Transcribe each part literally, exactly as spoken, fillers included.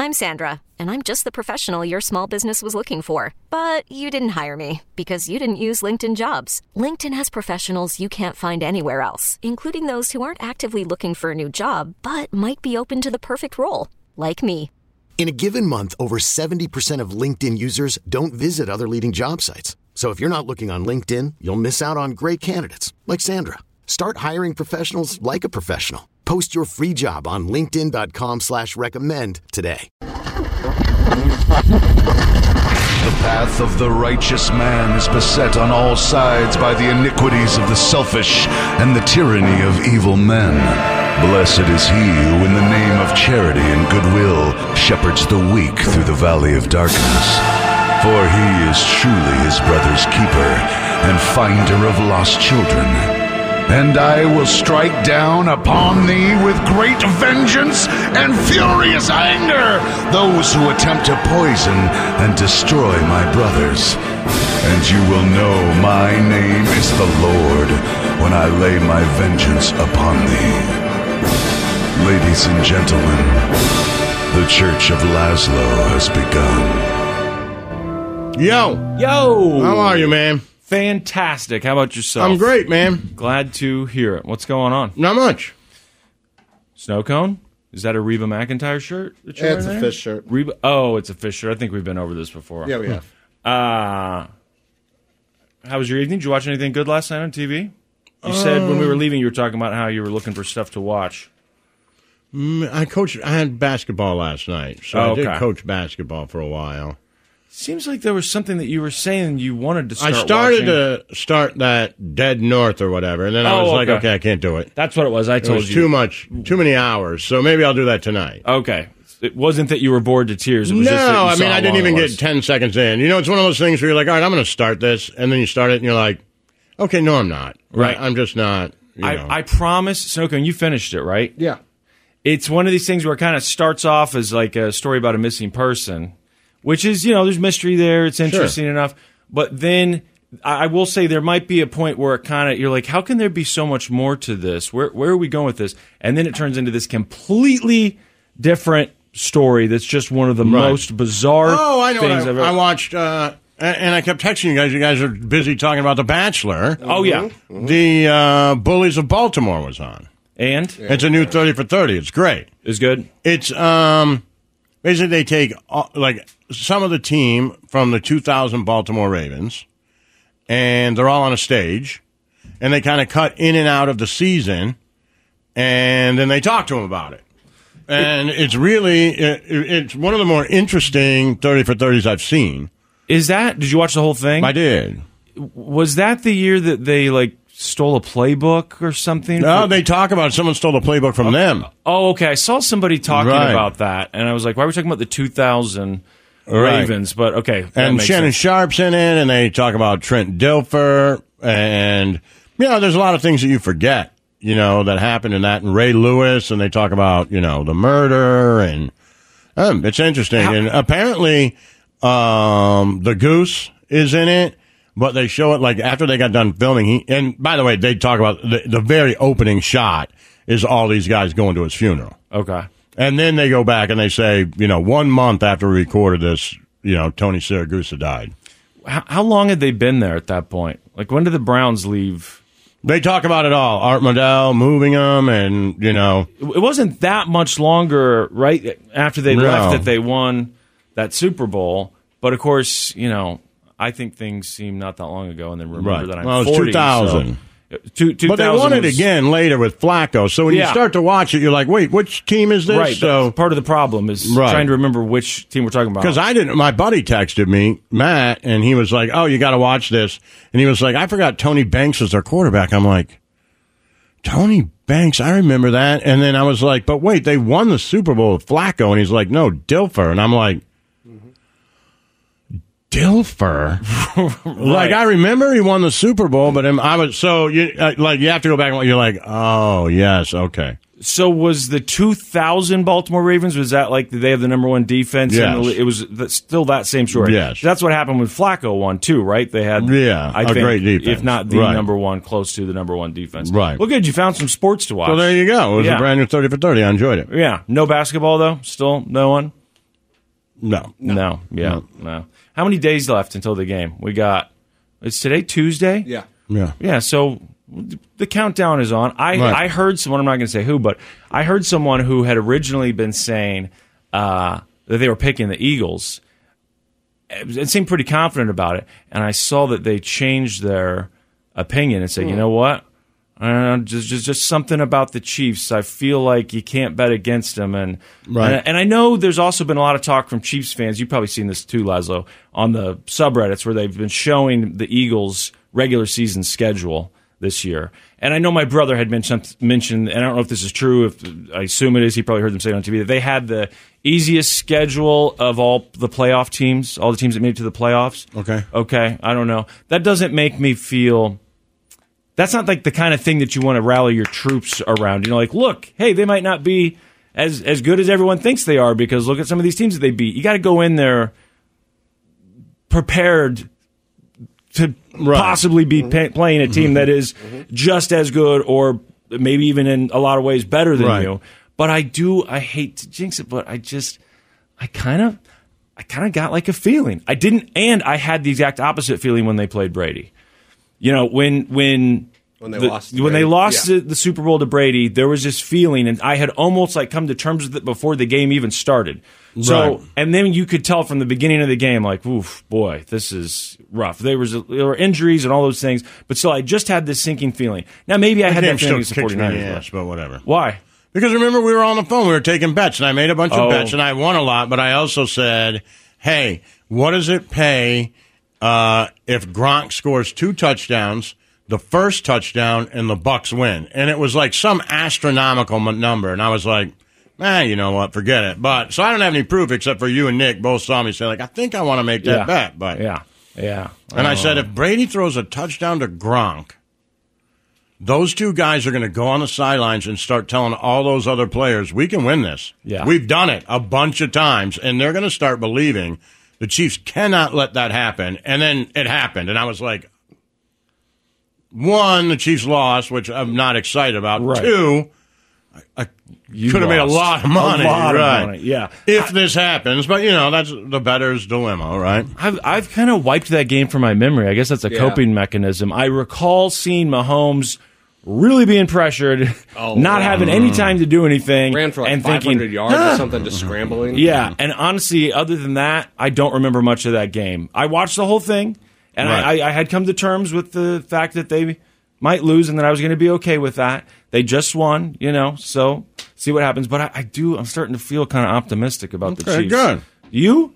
I'm Sandra, and I'm just the professional your small business was looking for. But you didn't hire me because you didn't use LinkedIn Jobs. LinkedIn has professionals you can't find anywhere else, including those who aren't actively looking for a new job, but might be open to the perfect role, like me. In a given month, over seventy percent of LinkedIn users don't visit other leading job sites. So if you're not looking on LinkedIn, you'll miss out on great candidates like Sandra. Start hiring professionals like a professional. Post your free job on linkedin dot com slash recommend today. The path of the righteous man is beset on all sides by the iniquities of the selfish and the tyranny of evil men. Blessed is he who in the name of charity and goodwill shepherds the weak through the valley of darkness. For he is truly his brother's keeper and finder of lost children. And I will strike down upon thee with great vengeance and furious anger those who attempt to poison and destroy my brothers. And you will know my name is the Lord when I lay my vengeance upon thee. Ladies and gentlemen, the Church of Laszlo has begun. Yo! Yo! How are you, man? Fantastic. How about yourself? I'm great, man. Glad to hear it. What's going on? Not much. Snow cone? Is that a Reba McEntire shirt? That you're Yeah, it's a there? fish shirt. Reba. Oh, it's a fish shirt. I think we've been over this before. Yeah, we have. Uh, how was your evening? Did you watch anything good last night on T V? You said when we were leaving, you were talking about how you were looking for stuff to watch. Mm, I coached. I had basketball last night, so Oh, I did okay. coach basketball for a while. Seems like there was something that you were saying you wanted to start I started watching. to start that Dead North or whatever, and then I Oh, was like, okay. okay, I can't do it. That's what it was. I It told was you. too much, too many hours. So maybe I'll do that tonight. Okay. It wasn't that you were bored to tears. It was No, just that you I saw mean, how I didn't long even it get was. ten seconds in. You know, it's one of those things where you're like, all right, I'm going to start this, and then you start it, and you're like, okay, no, I'm not. Right. I'm just not. You know. I, I promise, Snowcone, you finished it, right? yeah. It's one of these things where it kind of starts off as like a story about a missing person, which is, you know, there's mystery there. It's interesting Sure. enough. But then I I will say there might be a point where it kind of, you're like, how can there be so much more to this? Where where are we going with this? And then it turns into this completely different story that's just one of the Right. most bizarre Oh, I know. things I, I've ever... I watched, uh, and, and I kept texting you guys. You guys are busy talking about The Bachelor. Oh, yeah. The uh, Bullies of Baltimore was on. And? It's a new thirty for thirty. It's great. It's good? It's um, basically they take all, like some of the team from the two thousand Baltimore Ravens, and they're all on a stage, and they kind of cut in and out of the season, and then they talk to them about it. And it's really it, it's one of the more interesting thirty for thirties I've seen. Is that, did you watch the whole thing? I did. Was that the year that they, like, stole a playbook or something? No, they talk about someone stole the playbook from them. Oh, okay. I saw somebody talking Right. about that, and I was like, why are we talking about the two thousand Right. Ravens? But, okay. that And makes Shannon sense. Sharp's in it, and they talk about Trent Dilfer, and, you know, there's a lot of things that you forget, you know, that happened in that, and Ray Lewis, and they talk about, you know, the murder, and um, it's interesting. How- and apparently, um, the Goose is in it, but they show it, like, after they got done filming, he, and by the way, they talk about the, the very opening shot is all these guys going to his funeral. Okay. And then they go back and they say, you know, one month after we recorded this, you know, Tony Siragusa died. How, how long had they been there at that point? Like, when did the Browns leave? They talk about it all. Art Modell moving them, and, you know. It it wasn't that much longer, right, after they No. left that they won that Super Bowl. But, of course, you know, I think things seem not that long ago, and then remember Right. that I'm Well, it was forty. two thousand. So, two, But they won it was, again later with Flacco. So when you Yeah. start to watch it, you're like, wait, which team is this? Right. So That's part of the problem is Right. trying to remember which team we're talking about. because I didn't, my buddy texted me, Matt, and he was like, oh, you got to watch this. And he was like, I forgot Tony Banks was their quarterback. I'm like, Tony Banks, I remember that. And then I was like, but wait, they won the Super Bowl with Flacco. And he's like, no, Dilfer. And I'm like, Dilfer? Like, I remember he won the Super Bowl, but I was, so, you uh, like, you have to go back and you're like, oh, yes, okay. So was the two thousand Baltimore Ravens, was that like, did they have the number one defense? Yes. And it was th- still that same story. Yes. That's what happened when Flacco won, too, right? They had, Yeah, I a think, great defense. if not the Right. number one, close to the number one defense. Right. Well, good. You found some sports to watch. So there you go. It was Yeah. a brand new thirty for thirty. I enjoyed it. Yeah. No basketball, though? Still no one? No. No. no. Yeah. No. no. How many days left until the game? We got, it's today Tuesday? Yeah. Yeah. Yeah, so the countdown is on. I right. I heard someone, I'm not going to say who, but I heard someone who had originally been saying uh, that they were picking the Eagles. It seemed pretty confident about it, and I saw that they changed their opinion and said, mm. you know what? Uh, just, just just something about the Chiefs. I feel like you can't bet against them, and right. and, and I know there's also been a lot of talk from Chiefs fans. You've probably seen this too, Laszlo, on the subreddits where they've been showing the Eagles' regular season schedule this year. And I know my brother had mentioned, mentioned, and I don't know if this is true. If I assume it is, he probably heard them say it on T V that they had the easiest schedule of all the playoff teams, all the teams that made it to the playoffs. Okay, okay, I don't know. That doesn't make me feel. That's not like the kind of thing that you want to rally your troops around. You know, like, look, hey, they might not be as as good as everyone thinks they are because look at some of these teams that they beat. You got to go in there prepared to right. possibly be mm-hmm. pay, playing a team that is mm-hmm. just as good or maybe even in a lot of ways better than right. you. But I do, I hate to jinx it, but I just, I kind of, I kind of got like a feeling. I didn't, and I had the exact opposite feeling when they played Brady. You know, when when when they the, lost when they lost yeah. the, the Super Bowl to Brady, there was this feeling, and I had almost like come to terms with it before the game even started. So, right. and then you could tell from the beginning of the game, like, oof, boy, this is rough. There was there were injuries and all those things, but still, I just had this sinking feeling. Now, maybe I the had game that feeling still against the kicks me in forty-niners. the ass, but whatever. Why? Because remember, we were on the phone. We were taking bets, and I made a bunch of Oh. bets, and I won a lot. But I also said, hey, what does it pay uh, if Gronk scores two touchdowns, the first touchdown, and the Bucs win? And it was like some astronomical m- number. And I was like, eh, you know what, forget it. But so I don't have any proof except for you and Nick both saw me say, like, I think I want to make that Yeah. bet. But Yeah, yeah. And I Oh. said, if Brady throws a touchdown to Gronk, those two guys are going to go on the sidelines and start telling all those other players, we can win this. Yeah. We've done it a bunch of times, and they're going to start believing the Chiefs cannot let that happen. And then it happened, and I was like, one, the Chiefs lost, which I'm not excited about. Right. Two, I, I You could have made a lost. lot of money. A lot right. of money, yeah. If this happens, but, you know, that's the bettor's dilemma, right? I've I've kind of wiped that game from my memory. I guess that's a Yeah. coping mechanism. I recall seeing Mahomes really being pressured, Oh, not yeah. having any time to do anything, Ran for like and five hundred thinking, yards "Huh." or something, just scrambling. Yeah, and honestly, other than that, I don't remember much of that game. I watched the whole thing, and Right. I, I had come to terms with the fact that they might lose, and that I was going to be okay with that. They just won, you know, so see what happens. But I, I do, I'm starting to feel kind of optimistic about the Okay, Chiefs. good. You?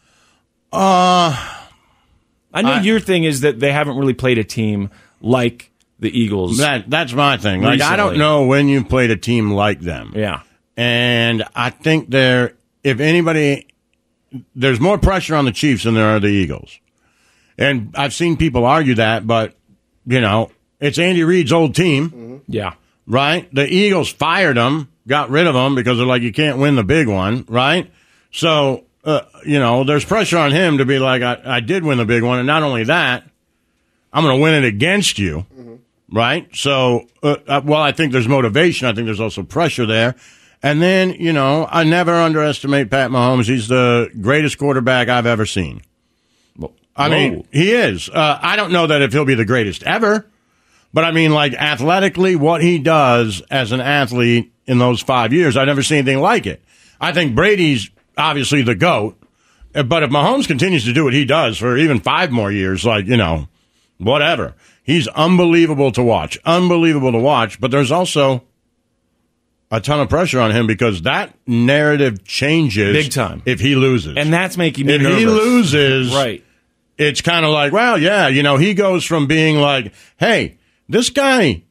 Uh, I know I- your thing is that they haven't really played a team like the Eagles. that that's my thing. Like, I don't Recently. know when you've played a team like them. Yeah. And I think there, if anybody, there's more pressure on the Chiefs than there are the Eagles. And I've seen people argue that, but, you know, it's Andy Reid's old team, Yeah. right? The Eagles fired him, got rid of him because they're like, you can't win the big one, right? So, uh, you know, there's pressure on him to be like, I, I did win the big one. And not only that, I'm going to win it against you. Right? So, uh, uh, well, I think there's motivation. I think there's also pressure there. And then, you know, I never underestimate Pat Mahomes. He's the greatest quarterback I've ever seen. I Whoa. mean, he is. Uh, I don't know that if he'll be the greatest ever, but I mean, like, athletically, what he does as an athlete in those five years, I've never seen anything like it. I think Brady's obviously the GOAT, but if Mahomes continues to do what he does for even five more years, like, you know, whatever. He's unbelievable to watch. Unbelievable to watch. But there's also a ton of pressure on him because that narrative changes Big time. if he loses. And that's making me if nervous. he loses, Right. it's kind of like, well, yeah, you know, he goes from being like, hey, this guy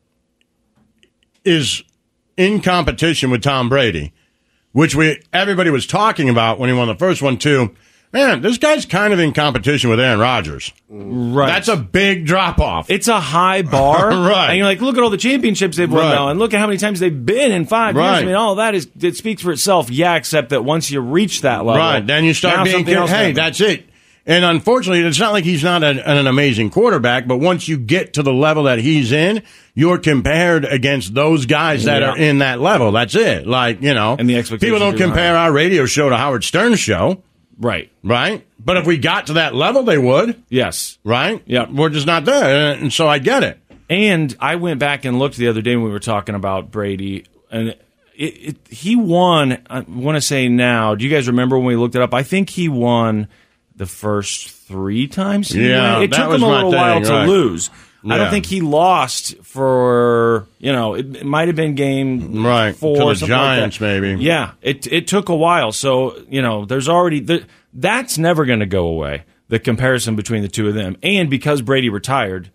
is in competition with Tom Brady, which we everybody was talking about when he won the first one, too. Man, this guy's kind of in competition with Aaron Rodgers. Right. That's a big drop-off. It's a high bar. Right. And you're like, look at all the championships they've won Right. now, and look at how many times they've been in five Right. years. I mean, all that is, it speaks for itself. Yeah, except that once you reach that level. Right, then you now start being, something else hey, happens. that's it. And unfortunately, it's not like he's not an, an amazing quarterback, but once you get to the level that he's in, you're compared against those guys that Yeah. are in that level. That's it. Like, you know, And the expectations people don't are compare high. our radio show to Howard Stern's show, Right. right? But if we got to that level, they would, Yes. right? Yeah. We're just not there. And so I get it. And I went back and looked the other day when we were talking about Brady, and it, it, he won, I want to say now, do you guys remember when we looked it up? I think he won the first three times he Yeah, won. It that took was him a my little thing, while to right. lose. I Yeah. don't think he lost for, you know, it, it might have been game Right, four to the or something like Giants, that. maybe. Yeah, it it took a while. So, you know, there's already, the, that's never going to go away, the comparison between the two of them. And because Brady retired,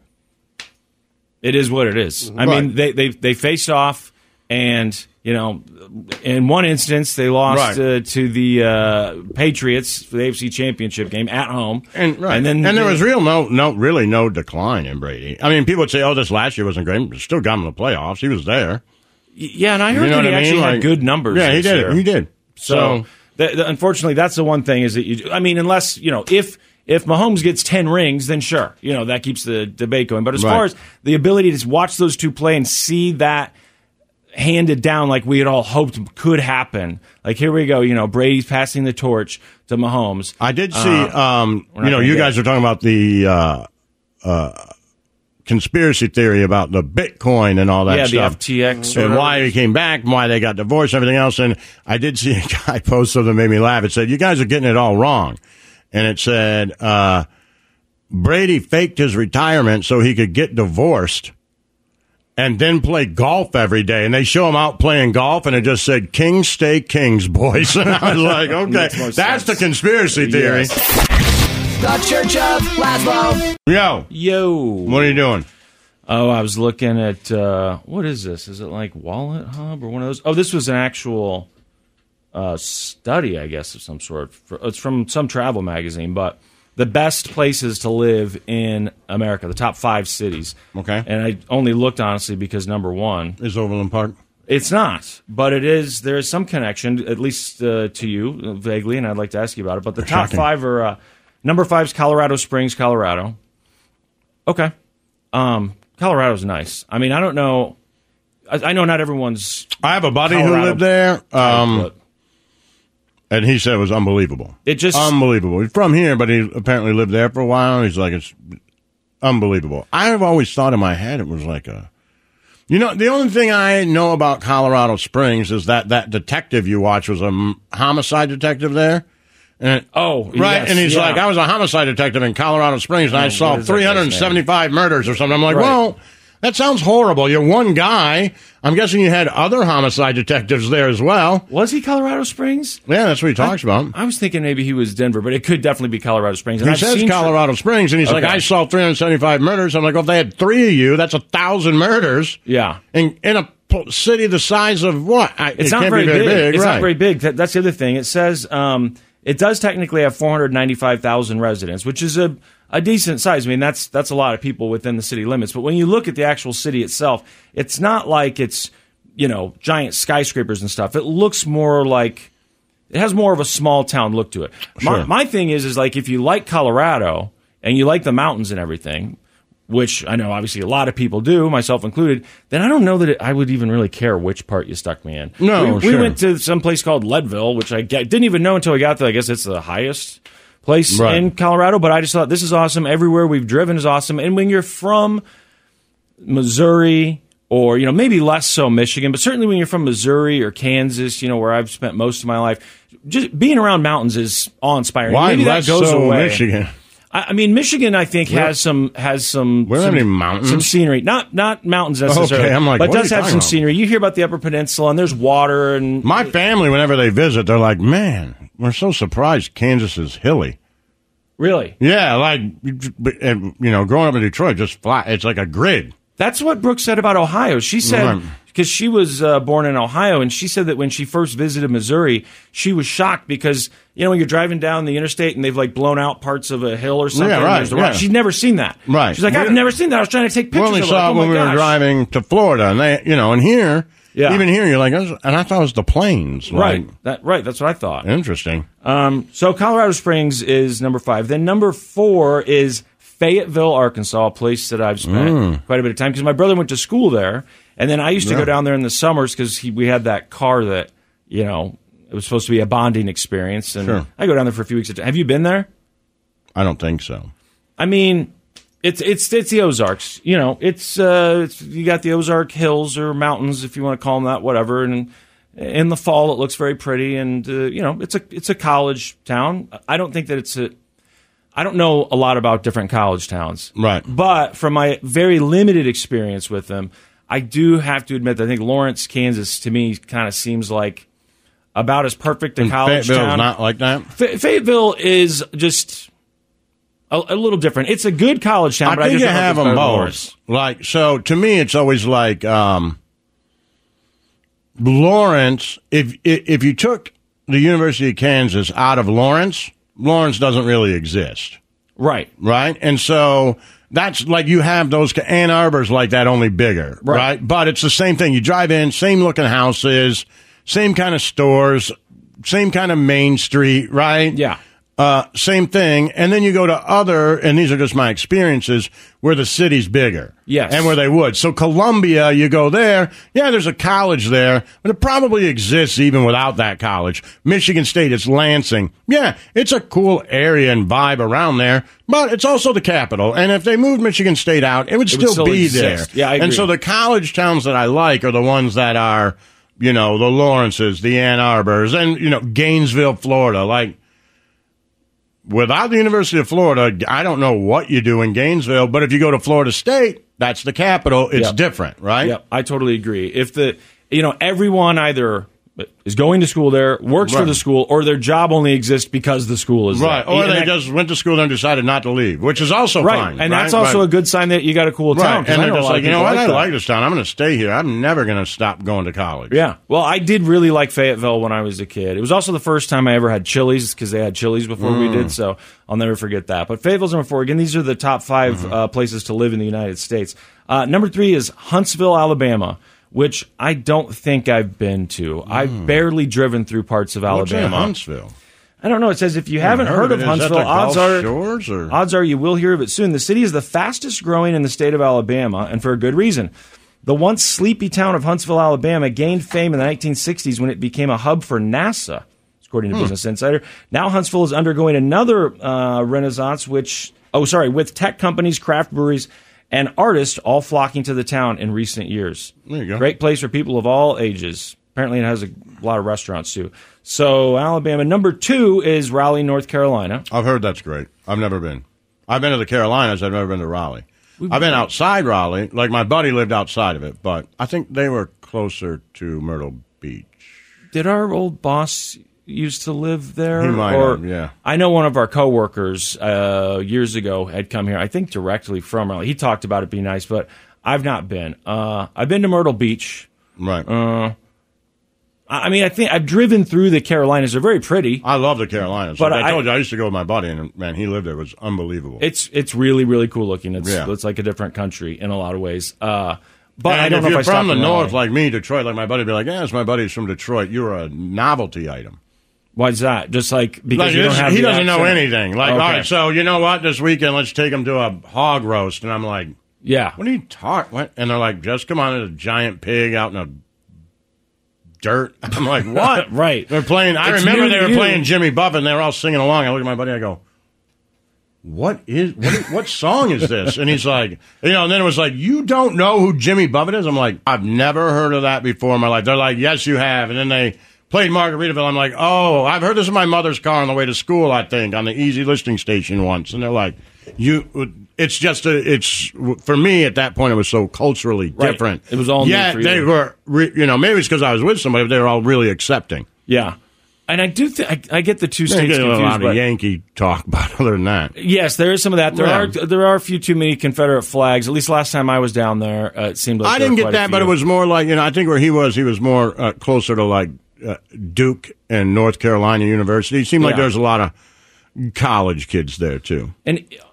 it is what it is. I Right. mean, they, they, they faced off, and, you know, in one instance, they lost Right. uh, to the uh, Patriots for the A F C Championship game at home. And right. And and, then there they- was real no no really no decline in Brady. I mean, people would say, "Oh, this last year wasn't great." But still got him in the playoffs. He was there. Yeah, and I heard You know that what he I mean? actually had Like- good numbers. Yeah, he this did. year. He did. So, So, th- th- unfortunately, that's the one thing is that you. I mean, unless you know, if if Mahomes gets ten rings, then sure, you know that keeps the debate going. But as Right. far as the ability to watch those two play and see that handed down like we had all hoped could happen, like here we go, you know, Brady's passing the torch to Mahomes. I did see. Uh, um, we're not you know, gonna you get guys it. are talking about the uh, uh, conspiracy theory about the Bitcoin and all that yeah, the stuff. F T X or And why he came back, and why they got divorced, and everything else. And I did see a guy post something that made me laugh. It said, "You guys are getting it all wrong," and it said uh, Brady faked his retirement so he could get divorced and then play golf every day. And they show him out playing golf, and it just said, "Kings stay kings, boys." And I was like, okay, Makes more that's sense. the conspiracy theory. Yes. The Church of Laszlo. Yo, Yo, what are you doing? Oh, I was looking at, uh, what is this? Is it like Wallet Hub or one of those? Oh, this was an actual uh, study, I guess, of some sort. For, it's from some travel magazine, but the best places to live in America, the top five cities. Okay. And I only looked, honestly, because number one, Is Overland Park? it's not, but it is. There is some connection, at least uh, to you, uh, vaguely, and I'd like to ask you about it. But the top Shocking. five are, uh, number five is Colorado Springs, Colorado. Okay. Um, Colorado's nice. I mean, I don't know. I, I know not everyone's. I have a buddy Colorado who lived there, um, but and he said it was unbelievable. it just. Unbelievable. He's from here, but he apparently lived there for a while. He's like, it's unbelievable. I've always thought in my head it was like a. You know, the only thing I know about Colorado Springs is that that detective you watch was a m- homicide detective there. And, oh, right. yes, and he's yeah. like, I was a homicide detective in Colorado Springs, and I Oh, saw what is that three guy's hundred seventy-five murders or something. I'm like, Right. well, that sounds horrible. You're one guy. I'm guessing you had other homicide detectives there as well. Was he Colorado Springs? Yeah, that's what he talks about. I was thinking maybe he was Denver, but it could definitely be Colorado Springs. And He I've says seen Colorado Springs, and he's like, Okay. I saw three hundred seventy-five murders. I'm like, well, if they had three of you, that's a thousand murders. Yeah. In, in a p- city the size of what? I, It's it not can't very be very big. big. It's right. not very big. That, that's the other thing. It says um, it does technically have four hundred ninety-five thousand residents, which is a, a decent size. I mean, that's that's a lot of people within the city limits. But when you look at the actual city itself, it's not like it's, you know, giant skyscrapers and stuff. It looks more like it has more of a small town look to it. My, Sure. my thing is, is like if you like Colorado and you like the mountains and everything, which I know obviously a lot of people do, myself included, then I don't know that it, I would even really care which part you stuck me in. No, we, we sure. went to some place called Leadville, which I get, didn't even know until I got there. I guess it's the highest place Right. in Colorado, but I just thought this is awesome. Everywhere we've driven is awesome. And when you're from Missouri, or, you know, maybe less so Michigan, but certainly when you're from Missouri or Kansas, you know, where I've spent most of my life, just being around mountains is awe-inspiring. Why maybe less that goes so away. Michigan? I, I mean, Michigan, I think, has some has some We don't some, have any mountains. some scenery. Not not mountains necessarily, Okay, I'm like, but what are does you have talking some about? scenery. You hear about the Upper Peninsula, and there's water, and My family, whenever they visit, they're like, man, we're so surprised Kansas is hilly. really, Yeah, like, and, you know, growing up in Detroit, just flat. It's like a grid. that's what Brooke said about Ohio. She said, Right. because she was uh, born in Ohio, and she said that when she first visited Missouri, she was shocked because, you know, when you're driving down the interstate and they've like blown out parts of a hill or something, Yeah, right, there's the rock. yeah. She's never seen that. Right. She's like, I've We- never seen that. I was trying to take We pictures only of it. saw Like, it oh when my we were gosh. driving to Florida, and they, you know, and here Yeah. even here, you're like, and I thought it was the Plains. Right. Like, That, right. That's what I thought. interesting. Um, so Colorado Springs is number five. Then number four is Fayetteville, Arkansas, a place that I've spent Mm. quite a bit of time because my brother went to school there, and then I used to Yeah. go down there in the summers because we had that car that, you know, it was supposed to be a bonding experience, and Sure. I go down there for a few weeks. Have you been there? I don't think so. I mean, it's it's it's the Ozarks. You know, it's, uh, it's you got the Ozark Hills or mountains, if you want to call them that, whatever. And in the fall, it looks very pretty, and uh, you know, it's a it's a college town. I don't think that it's a. I don't know a lot about different college towns, Right. But from my very limited experience with them, I do have to admit that I think Lawrence, Kansas, to me, kind of seems like about as perfect a And college Fayetteville's town. not like that? Fa- Fayetteville is just a, a little different. It's a good college town, I but think I just you don't know if have it's them better than both. Lawrence. Like, so to me, it's always like um, Lawrence. If if you took the University of Kansas out of Lawrence, Lawrence doesn't really exist, Right. right? And so that's like you have those Ann Arbor's like that, only bigger, Right. right? But it's the same thing. You drive in, same looking houses, same kind of stores, same kind of main street, right? Yeah. Uh, same thing. And then you go to other, and these are just my experiences, where the city's bigger. Yes. And where they would. So Columbia, you go there. Yeah, there's a college there, but it probably exists even without that college. Michigan State, it's Lansing. Yeah, it's a cool area and vibe around there, but it's also the capital. And if they moved Michigan State out, it would It would still, still be exist. there. Yeah, I And agree. so the college towns that I like are the ones that are, you know, the Lawrences, the Ann Arbors, and, you know, Gainesville, Florida. Like, without the University of Florida, I don't know what you do in Gainesville, but if you go to Florida State, that's the capital. It's Yep. different, right? Yep, I totally agree. If the you know everyone either is going to school there, works for Right. the school, or their job only exists because the school is Right. there. Or And they that- just went to school and decided not to leave, which is also right, fine. and right? that's also Right. a good sign that you got a cool town. Right. 'cause And I they're know a just lot like, of you know people what? I that. like this town. I'm going to stay here. I'm never going to stop going to college. Yeah. Well, I did really like Fayetteville when I was a kid. It was also the first time I ever had Chili's because they had Chili's before Mm. we did, so I'll never forget that. But Fayetteville's number four. Again, these are the top five Mm-hmm. uh, places to live in the United States. Uh, number three is Huntsville, Alabama, which I don't think I've been to. I've barely driven through parts of Mm. What's in Alabama. Huntsville? I don't know. It says if you haven't heard heard of of it. Is that Huntsville, the odds Gulf are Shores, or- odds are you will hear of it soon. The city is the fastest growing in the state of Alabama, and for a good reason. The once sleepy town of Huntsville, Alabama, gained fame in the nineteen sixties when it became a hub for NASA, according to Business Insider. Now Huntsville is undergoing another uh, renaissance, which oh sorry, with tech companies, craft breweries, and artists all flocking to the town in recent years. There you go. Great place for people of all ages. Apparently, it has a lot of restaurants too. So, Alabama. Number two is Raleigh, North Carolina. I've heard that's great. I've never been. I've been to the Carolinas. I've never been to Raleigh. I've been outside Raleigh. Like, my buddy lived outside of it, but I think they were closer to Myrtle Beach. Did our old boss used to live there? He might or, have, yeah. I know one of our coworkers uh, years ago had come here. I think directly from Raleigh. He talked about it being nice, but I've not been. Uh, I've been to Myrtle Beach. Right. Uh, I mean, I think I've driven through the Carolinas. They're very pretty. I love the Carolinas. But Like I, I- told you, I used to go with my buddy, and man, he lived there. It was unbelievable. It's it's really really cool looking. It's Yeah. it's like a different country in a lot of ways. Uh, but and I don't if know you're if I from stopped the in north, Raleigh. like me, Detroit, like my buddy, would be like, "Yeah, it's my buddy's from Detroit. You're a novelty item." Why's that? Just like because Like, you don't this- have he the doesn't know accent? anything. Like, Okay. all right, so you know what? This weekend, let's take him to a hog roast, and I'm like, Yeah. "What are you talking?" What? And they're like, "Just come on, there's a giant pig out in the dirt." I'm like, "What?" Right. They're playing. I It's remember new they to were you. playing Jimmy Buffett, and they were all singing along. I look at my buddy, I go, "What is what? Is, what song is this?" And he's like, you know. And then it was like, "You don't know who Jimmy Buffett is?" I'm like, "I've never heard of that before in my life." They're like, "Yes, you have." And then they played Margaritaville. I'm like, "Oh, I've heard this in my mother's car on the way to school. I think on the easy listening station once." And they're like, "You." It's just a. It's for me at that point. It was so culturally Right. different. It was all new Yeah, for they you. were. Re, you know, maybe it's because I was with somebody, but they were all really accepting. Yeah. And I do think I, I get the two They states get a confused. lot of But Yankee talk, but other than that, yes, there is some of that. There Yeah. are there are a few too many Confederate flags. At least last time I was down there, uh, it seemed like I there didn't were get quite a that, but few. it was more like, you know, I think where he was, he was more uh, closer to like uh, Duke and North Carolina University. It seemed like Yeah. there was a lot of college kids there too. And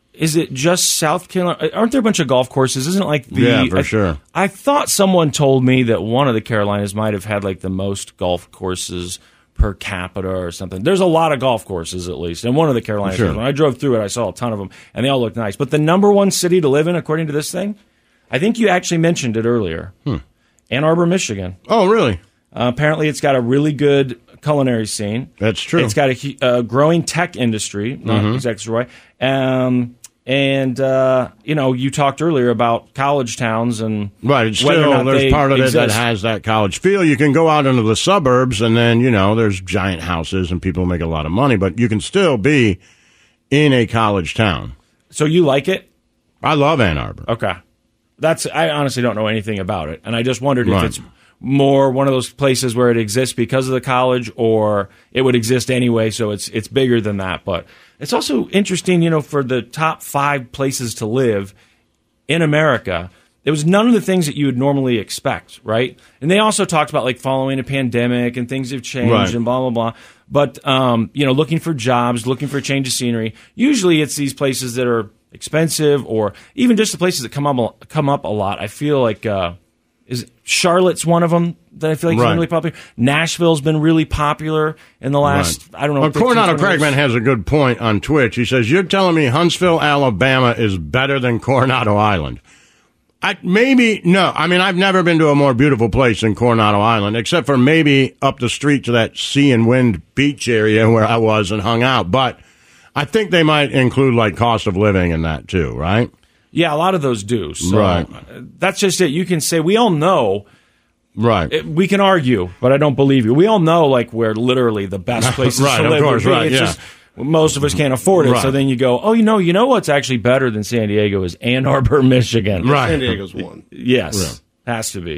is it just South Carolina? Aren't there a bunch of golf courses? Isn't it like the... Yeah, for I, sure. I thought someone told me that one of the Carolinas might have had like the most golf courses per capita or something. There's a lot of golf courses, at least, in one of the Carolinas. Sure. When I drove through it, I saw a ton of them, and they all looked nice. But the number one city to live in, according to this thing, I think you actually mentioned it earlier, hmm. Ann Arbor, Michigan. Oh, really? Uh, apparently, it's got a really good culinary scene. That's true. It's got a uh, growing tech industry, not mm-hmm. exactly right. Um, and, uh, you know, you talked earlier about college towns and right. It's whether still, or not there's they part of exist. it that has that college feel. You can go out into the suburbs, and then, you know, there's giant houses and people make a lot of money, but you can still be in a college town. So you like it? I love Ann Arbor. Okay. That's I honestly don't know anything about it, and I just wondered right. if it's more one of those places where it exists because of the college, or it would exist anyway, so it's it's bigger than that. But it's also interesting, you know, for the top five places to live in America, it was none of the things that you would normally expect, right? And they also talked about like following a pandemic and things have changed right. and blah blah blah. But um, you know, looking for jobs, looking for a change of scenery. Usually, it's these places that are expensive, or even just the places that come up come up a lot. I feel like. Uh, Is Charlotte's one of them that I feel like right. is really popular? Nashville's been really popular in the last, right. I don't know. Well, Coronado Craigman has a good point on Twitch. He says, you're telling me Huntsville, Alabama is better than Coronado Island. I, maybe, no. I mean, I've never been to a more beautiful place than Coronado Island, except for maybe up the street to that Sea and Wind beach area where I was and hung out. But I think they might include, like, cost of living in that, too, right? Yeah, a lot of those do. So right. That's just it. You can say, we all know. Right. It, we can argue, but I don't believe you. We all know, like, where literally the best places right, to live of course, would be. right, It's yeah. just most of us can't afford it. Right. So then you go, oh, you know, you know what's actually better than San Diego is Ann Arbor, Michigan. Right. San Diego's one. Yes. Yeah. Has to be.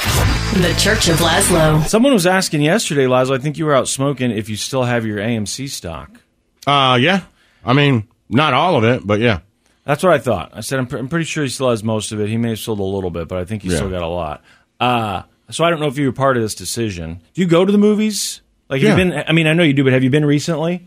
The Church of Laszlo. Someone was asking yesterday, Laszlo, I think you were out smoking, if you still have your A M C stock. Uh, yeah. I mean, not all of it, but yeah. That's what I thought. I said, I'm, pr- I'm pretty sure he still has most of it. He may have sold a little bit, but I think he's yeah. still got a lot. Uh, so I don't know if you were part of this decision. Do you go to the movies? Like, have yeah. you been? I mean, I know you do, but have you been recently?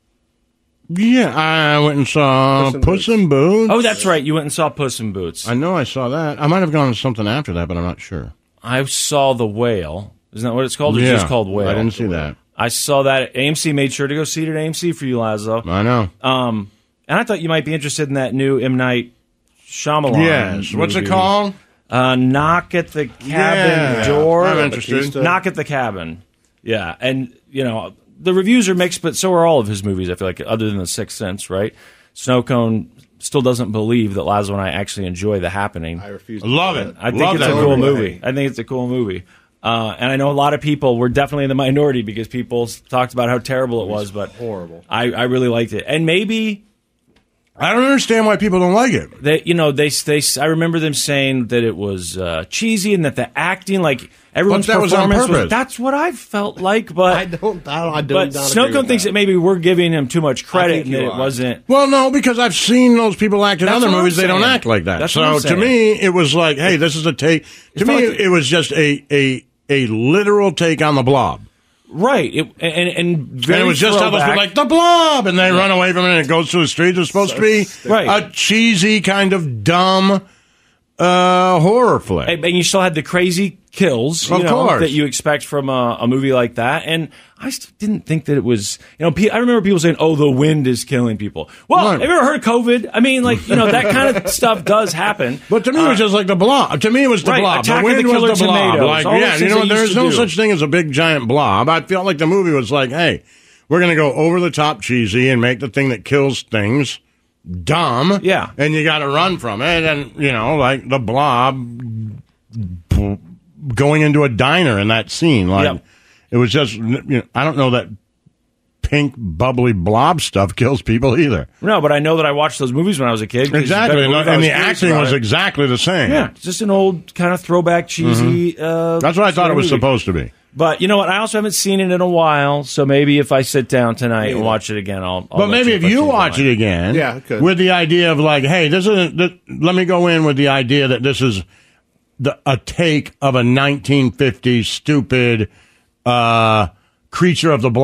Yeah, I went and saw Puss in Puss in Boots. Oh, that's right. You went and saw Puss in Boots. I know I saw that. I might have gone to something after that, but I'm not sure. I saw The Whale. Isn't that what it's called? Or yeah, just called Whale? I didn't see that. I saw that. A M C made sure to go see it at A M C for you, Laszlo. I know. Um, and I thought you might be interested in that new M. Night Shyamalan. Yes. What's it movie. called? Uh, Knock at the Cabin Yeah. Door. I'm interested. Knock at the Cabin. Yeah, and you know the reviews are mixed, but so are all of his movies. I feel like, other than The Sixth Sense, right? Snowcone still doesn't believe that Laszlo and I actually enjoy The Happening. I refuse. To Love do it. that. I think Love it's that a cool movie. movie. I think it's a cool movie. Uh, and I know a lot of people were definitely in the minority because people talked about how terrible it was, but horrible. I, I really liked it. And maybe I don't understand why people don't like it. they, you know, they, they, I remember them saying that it was uh, cheesy and that the acting, like everyone's But that was on performance was, purpose. that's what I felt like. But I don't. I don't. I do but not agree Snowcone with thinks that. that maybe we're giving him too much credit think and that you it are. wasn't. Well, no, because I've seen those people act in That's other what I'm movies. They don't saying. act like that. That's what I'm so to saying. me, it was like, hey, this is a take. To It me, felt like- it was just a a a literal take on the Blob. Right. It, and, and, very And it was just how those throwback. people like the Blob, and they run away from it, and it goes through the street. It's supposed to be Right. a cheesy kind of dumb uh, horror flick. And and you still had the crazy kills, you Of know, course. that you expect from a, a movie like that. And I still didn't think that it was, you know, pe- I remember people saying, oh, the wind is killing people. Well, Right. have you ever heard of COVID? I mean, like, you know, that kind of stuff does happen. But to me, it was just like the Blob. To me, it was the right, Blob. Attack The of wind the Killer was the Blob. Tomatoes, Like, all those yeah, you things know, they used there's to no do. such thing as a big giant blob. I felt like the movie was like, hey, we're going to go over the top cheesy and make the thing that kills things dumb. Yeah. And you got to run from it. And, you know, like the Blob going into a diner in that scene. Like, Yep. it was just, you know, I don't know that pink, bubbly blob stuff kills people either. No, but I know that I watched those movies when I was a kid. 'cause Exactly. you And, better believe I and was the curious acting about was it. exactly the same. Yeah, it's just an old kind of throwback, cheesy. Uh, That's what I thought it was movie. supposed to be. But you know what? I also haven't seen it in a while, so maybe if I sit down tonight and watch it again, I'll. I'll But let maybe if know I you change my watch mind. it again, Yeah, it could. with the idea of like, hey, this isn't. This, let me go in with the idea that this is the a take of a nineteen fifties stupid uh, creature of the black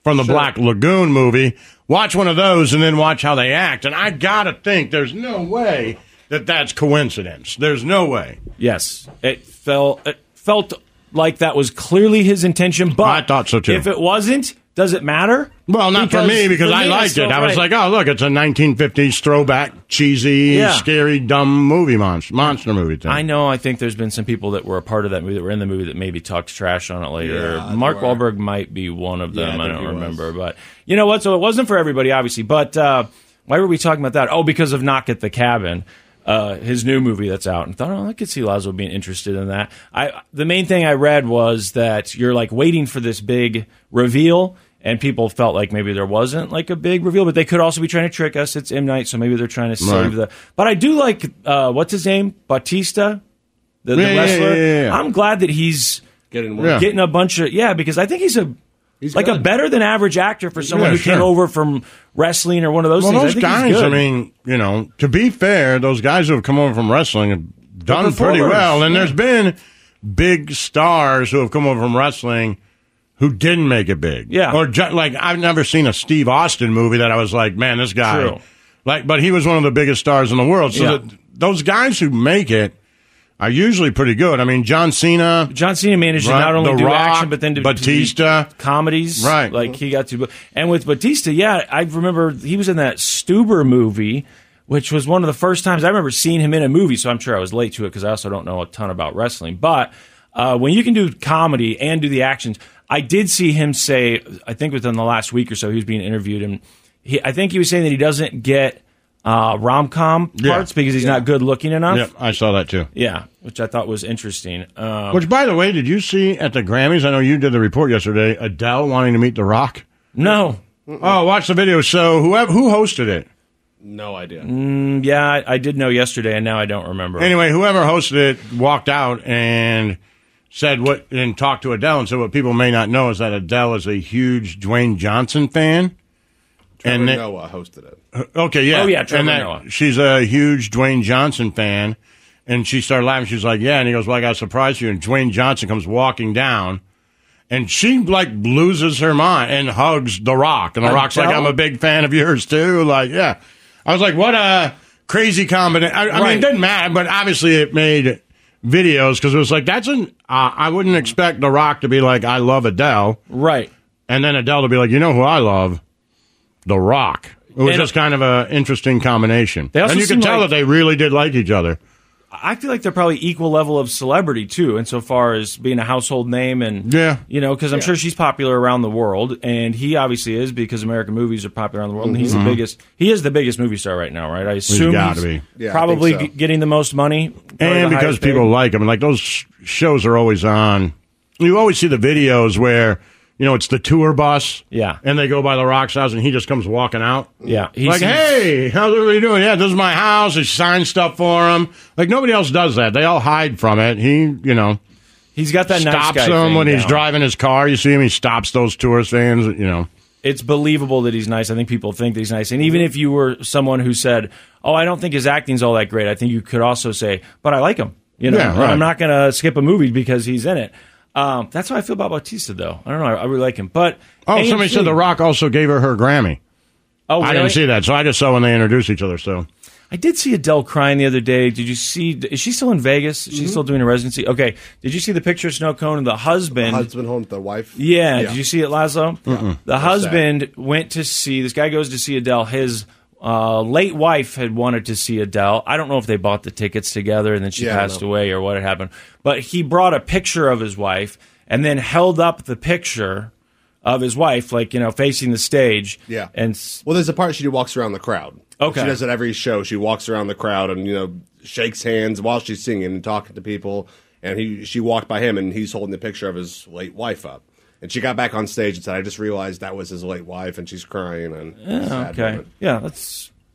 from the Sure. Black Lagoon movie. Watch one of those and then watch how they act. And I got to think there's no way that that's coincidence. There's no way. Yes, it felt it felt like that was clearly his intention. But I thought so, too. If it wasn't, does it matter? Well, not for me because for I me, liked still it. I was right. like, oh, look, it's a nineteen fifties throwback, cheesy, Yeah. scary, dumb movie monster, monster movie thing. I know. I think there's been some people that were a part of that movie that were in the movie that maybe talked trash on it later. Yeah, Mark there were. Wahlberg might be one of them. Yeah, I I, think don't he remember, but you know what? So it wasn't for everybody, obviously. But uh, why were we talking about that? Oh, because of Knock at the Cabin. Uh, his new movie that's out, and thought, oh, I could see Lazo being interested in that. I the main thing I read was that you're like waiting for this big reveal, and people felt like maybe there wasn't like a big reveal, but they could also be trying to trick us. It's M. Night, so maybe they're trying to save Right. the. But I do like uh, what's his name, Batista, the, the Yeah, yeah, wrestler. yeah, yeah, yeah. I'm glad that he's Getting Yeah. getting a bunch of yeah, because I think he's a. He's like a good. better than average actor for someone Yeah, who came sure. over from wrestling or one of those Well, things. those I think he's guys, I good. mean, you know, to be fair, those guys who have come over from wrestling have done pretty performers. well. And Yeah. there's been big stars who have come over from wrestling who didn't make it big. Yeah. Or ju- like, I've never seen a Steve Austin movie that I was like, man, this guy. True. Like, but he was one of the biggest stars in the world. So Yeah. that, those guys who make it are usually pretty good. I mean, John Cena. John Cena managed to Right, not only The do Rock, action, but then do Batista. do comedies. Right. Like he got to. And with Batista, yeah, I remember he was in that Stuber movie, which was one of the first times I remember seeing him in a movie. So I'm sure I was late to it because I also don't know a ton about wrestling. But uh, when you can do comedy and do the actions, I did see him say, I think within the last week or so, he was being interviewed, and he, I think he was saying that he doesn't get uh, rom-com parts Yeah. because he's not good looking enough. Yep, I saw that too. Yeah, which I thought was interesting. Um, Which, by the way, did you see at the Grammys? I know you did the report yesterday. Adele wanting to meet The Rock. no. Oh, watch the video. So whoever who hosted it? No idea. Yeah, I, I did know yesterday, and now I don't remember. Anyway, whoever hosted it walked out and said what and talked to Adele and said what people may not know is that Adele is a huge Dwayne Johnson fan. Trevor and that- Noah hosted it. Okay, yeah. Oh, yeah, Trevor and that Noah. She's a huge Dwayne Johnson fan. And she started laughing. She was like, yeah. And he goes, well, I got a surprise for you. And Dwayne Johnson comes walking down. And she, like, loses her mind and hugs The Rock. And The Rock's like, Adele? I'm a big fan of yours, too. Like, yeah. I was like, what a crazy combination. I, I mean, Right. it didn't matter. But obviously it made videos because it was like, that's an, uh, I wouldn't expect The Rock to be like, I love Adele. Right. And then Adele to be like, you know who I love? The Rock. It was And- just kind of an interesting combination. They also And you seem could tell like- that they really did like each other. I feel like they're probably equal level of celebrity, too, insofar as being a household name. And, Yeah. you know, because I'm sure she's popular around the world, and he obviously is because American movies are popular around the world, and he's the biggest, he is the biggest movie star right now, right? I assume gotta he's be. Yeah, I probably think so. g- getting the most money. probably And the because highest paid. people like him. And like those sh- shows are always on. You always see the videos where, you know, it's the tour bus. Yeah. And they go by The Rock's house and he just comes walking out. Yeah. He's, Like, hey, how's everybody doing? Yeah, this is my house. He signs stuff for him. Like, nobody else does that. They all hide from it. He, you know, he's got that nice stops guy them thing when he's down. driving his car. You see him, he stops those tourist fans, you know. It's believable that he's nice. I think people think that he's nice. And even if you were someone who said, oh, I don't think his acting's all that great, I think you could also say, but I like him. You know, Yeah, right. I'm not going to skip a movie because he's in it. Um, that's how I feel about Bautista, though. I don't know. I, I really like him. But Oh, A M C somebody said The Rock also gave her her Grammy. Oh, I really? didn't see that, so I just saw when they introduced each other. So I did see Adele crying the other day. Did you see? Is she still in Vegas? Is she still doing a residency? Okay. Did you see the picture of Snow Cone and the husband? Husband home with the wife. Yeah. Did you see it, Laszlo? Yeah. The husband went to see, this guy goes to see Adele. His uh, late wife had wanted to see Adele. I don't know if they bought the tickets together and then she Yeah, I don't passed know. away or what had happened. But he brought a picture of his wife and then held up the picture of his wife, like, you know, facing the stage. Yeah. And s- Well, there's a part she walks around the crowd. Okay. She does it every show. She walks around the crowd and, you know, shakes hands while she's singing and talking to people. And he, she walked by him and he's holding the picture of his late wife up. And she got back on stage and said, I just realized that was his late wife, and she's crying. And sad okay. moment. Yeah, that's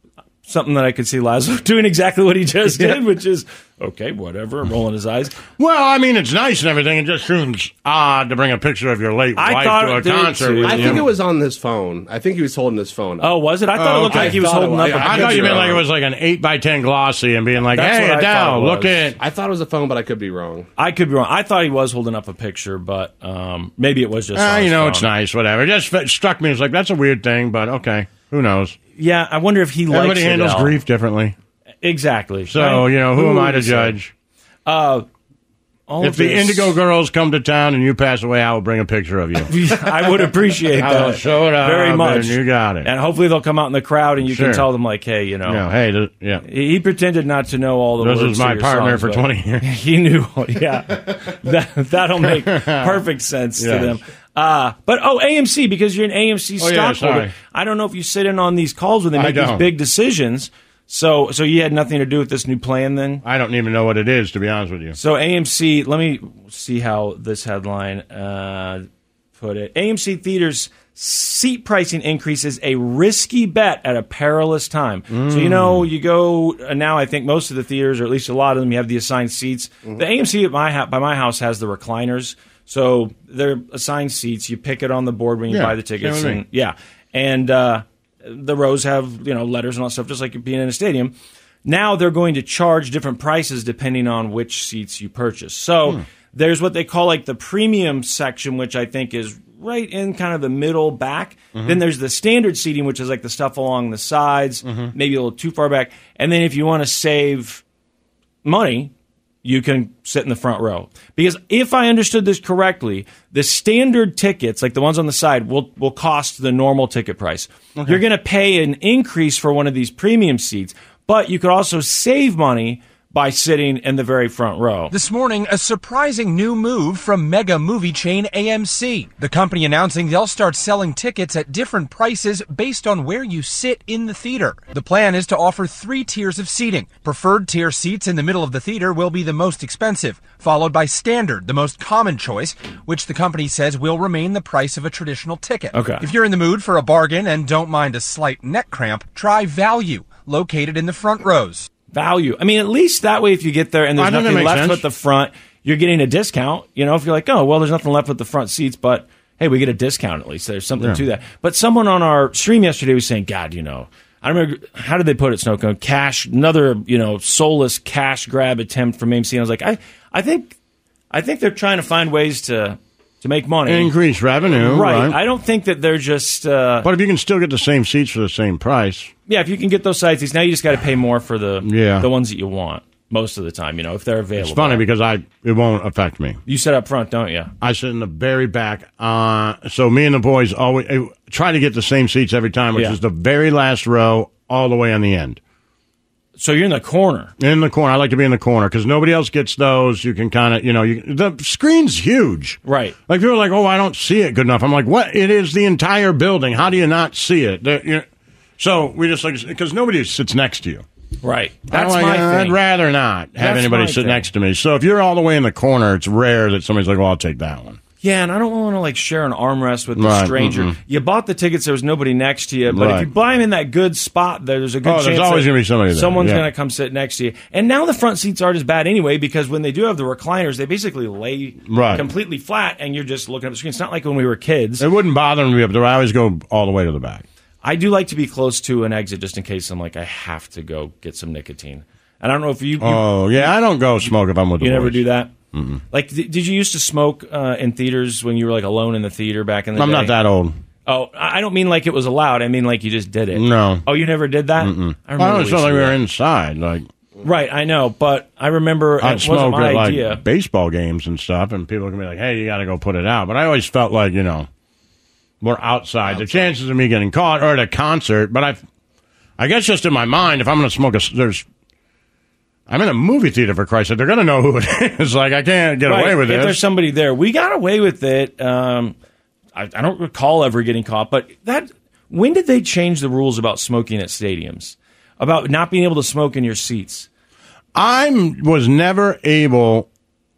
something that I could see Laszlo doing exactly what he just yeah. did, which is, okay, whatever, rolling his eyes. Well, I mean, it's nice and everything. It just seems odd to bring a picture of your late I wife thought to a concert. With I you. think it was on his phone. I think he was holding his phone up. Oh, was it? I thought oh, it looked okay. like he was I holding up it, a I picture. thought you meant like it was like an eight by ten glossy and being like, That's hey, what I thought Adele, it look was. at... I thought it was a phone, but I could be wrong. I could be wrong. I thought he was holding up a picture, but um, maybe it was just Uh, on his you know, phone. it's nice, whatever. It just f- struck me as like, that's a weird thing, but okay, who knows? Yeah, I wonder if he likes Everybody handles Adele. grief differently. Exactly. So, Right? you know, who, am I to is it? judge? Uh, all If of the this- Indigo Girls come to town and you pass away, I will bring a picture of you. I would appreciate I that will show it up, very much. and you got it. And hopefully they'll come out in the crowd and you Sure. can tell them, like, hey, you know. Yeah, hey, th- yeah. He he pretended not to know all the This words is to my your partner songs, for but twenty years. He knew, yeah. that, that'll make perfect sense Yes. to them. Uh, but, oh, A M C, because you're an A M C Oh, yeah, stockholder. sorry. I don't know if you sit in on these calls when they I make these don't. big decisions. So, so you had nothing to do with this new plan then? I don't even know what it is, to be honest with you. So A M C, let me see how this headline uh, put it. A M C Theaters seat pricing increase is a risky bet at a perilous time. Mm. So, you know, you go uh, now, I think most of the theaters, or at least a lot of them, you have the assigned seats. Mm-hmm. The A M C at my ha- by my house has the recliners. So they're assigned seats. You pick it on the board when you Yeah, buy the tickets. same with And, me. yeah. And uh, the rows have, you know, letters and all that stuff, just like being in a stadium. Now they're going to charge different prices depending on which seats you purchase. So hmm. there's what they call like the premium section, which I think is right in kind of the middle back. Mm-hmm. Then there's the standard seating, which is like the stuff along the sides, mm-hmm. maybe a little too far back. And then if you want to save money, you can sit in the front row. Because if I understood this correctly, the standard tickets, like the ones on the side, will will cost the normal ticket price. Okay. You're going to pay an increase for one of these premium seats, but you could also save money by sitting in the very front row. This morning, a surprising new move from mega movie chain A M C. The company announcing they'll start selling tickets at different prices based on where you sit in the theater. The plan is to offer three tiers of seating. Preferred tier seats in the middle of the theater will be the most expensive, followed by standard, the most common choice, which the company says will remain the price of a traditional ticket. Okay. If you're in the mood for a bargain and don't mind a slight neck cramp, try Value, located in the front rows. Value. I mean, at least that way, if you get there and there's I think that nothing makes left sense. but the front, you're getting a discount. You know, if you're like, oh, well, there's nothing left with the front seats, but hey, we get a discount at least. There's something Yeah. to that. But someone on our stream yesterday was saying, God, you know, I remember, how did they put it, Snowcone? Cash, another, you know, soulless cash grab attempt from A M C. And I was like, I, I think, I think they're trying to find ways to, to make money. Increase revenue. Right. Right. I don't think that they're just, uh, But if you can still get the same seats for the same price. yeah, if you can get those side seats, now you just got to pay more for the, Yeah. the ones that you want most of the time, you know, if they're available. It's funny because I it won't affect me. You sit up front, don't you? I sit in the very back. Uh, so me and the boys always uh, try to get the same seats every time, which Yeah. is the very last row all the way on the end. So you're in the corner. In the corner. I like to be in the corner because nobody else gets those. You can kind of, you know, you, the screen's huge. Right. Like people are like, oh, I don't see it good enough. I'm like, what? It is the entire building. How do you not see it? The, you know, so we just like, because nobody sits next to you. Right. That's I'm my like, thing. I'd rather not have That's anybody my sit thing. next to me. So if you're all the way in the corner, it's rare that somebody's like, well, I'll take that one. Yeah, and I don't want to like share an armrest with the Right, stranger. mm-mm. You bought the tickets, there was nobody next to you. But if Right. you buy them in that good spot, there, there's a good Oh, chance there's always that gonna be somebody there, someone's yeah. going to come sit next to you. And now the front seats aren't as bad anyway because when they do have the recliners, they basically lay Right. completely flat, and you're just looking at the screen. It's not like when we were kids. It wouldn't bother me up there. I always go all the way to the back. I do like to be close to an exit just in case I'm like I have to go get some nicotine. And I don't know if you. you Oh, yeah, I don't go smoke if I'm with the You never boys. do that? Mm-mm. Like, th- did you used to smoke uh, in theaters when you were like alone in the theater back in the I'm day? not that old. Oh, I I don't mean like it was allowed. I mean like you just did it. No. Oh, you never did that? Mm-mm. I I, remember don't we feel like used we to were do that. inside. Like Right, I know, but I remember I'd it wasn't smoke my at like idea. baseball games and stuff, and people can be like, "Hey, you got to go put it out." But I always felt like you know, we're outside. outside. The chances of me getting caught or at a concert, but I, I guess just in my mind, if I'm going to smoke a, there's. I'm in a movie theater, for Christ's sake. They're going to know who it is. Like, I can't get Right, away with if this. there's somebody there. We got away with it. Um, I, I don't recall ever getting caught, but that when did they change the rules about smoking at stadiums? About not being able to smoke in your seats? I was never able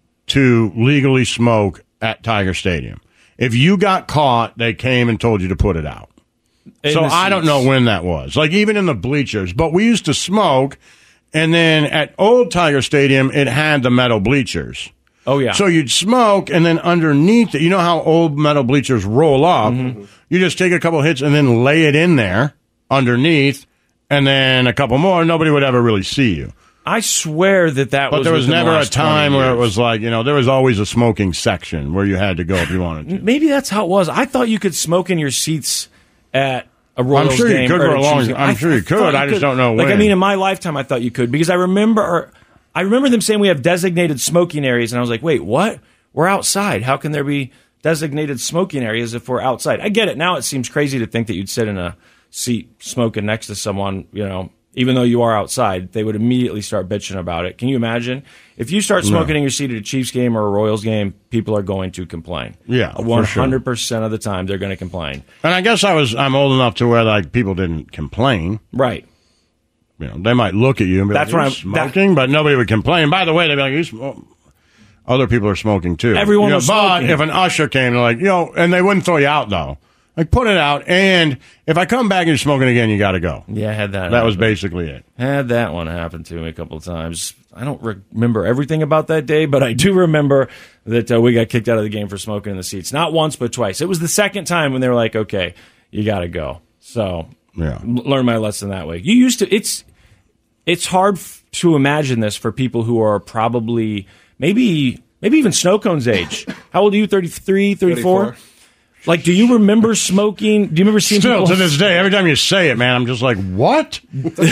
to legally smoke at Tiger Stadium. If you got caught, they came and told you to put it out. In so the I don't seats. know when that was. Like even in the bleachers. But we used to smoke, and then at Old Tiger Stadium, it had the metal bleachers. Oh, yeah. So you'd smoke, and then underneath it, you know how old metal bleachers roll up? Mm-hmm. You just take a couple hits and then lay it in there underneath, and then a couple more. Nobody would ever really see you. I swear that that But was there was within the never a last twenty time where it years. was like, you know, there was always a smoking section where you had to go if you wanted to. Maybe that's how it was. I thought you could smoke in your seats at a Royals I'm sure you game. could or for a a long- Chiefs game. I'm I- sure you I could. thought I just don't know Like, I when. mean, in my lifetime, I thought you could because I remember, I remember them saying we have designated smoking areas, and I was like, wait, what? We're outside. How can there be designated smoking areas if we're outside? I get it. Now it seems crazy to think that you'd sit in a seat smoking next to someone, you know, even though you are outside, they would immediately start bitching about it. Can you imagine? If you start smoking No. in your seat at a Chiefs game or a Royals game, people are going to complain. Yeah, for one sure. hundred percent of the time they're going to complain. And I guess I was I'm old enough to where like people didn't complain. Right. You know, they might look at you and be That's like, what "You're I'm- smoking," but nobody would complain. By the way, they'd be like, "You smoke." Other people are smoking too. Everyone You know, was but smoking. if an usher came, they're like, you know, and they wouldn't throw you out though. Like, put it out, and if I come back and you're smoking again, you got to go. Yeah, I had that. That was happen. basically it. Had that one happen to me a couple of times. I don't re- remember everything about that day, but I do remember that uh, we got kicked out of the game for smoking in the seats. Not once, but twice. It was the second time when they were like, okay, you got to go. So Yeah. l- learn my lesson that way. You used to, it's, it's hard f- to imagine this for people who are probably maybe, maybe even Snowcone's age. How old are you? thirty-three, thirty-four? thirty-four. Like, do you remember smoking? Do you remember seeing Still, people? to this day, every time you say it, man, I'm just like, what?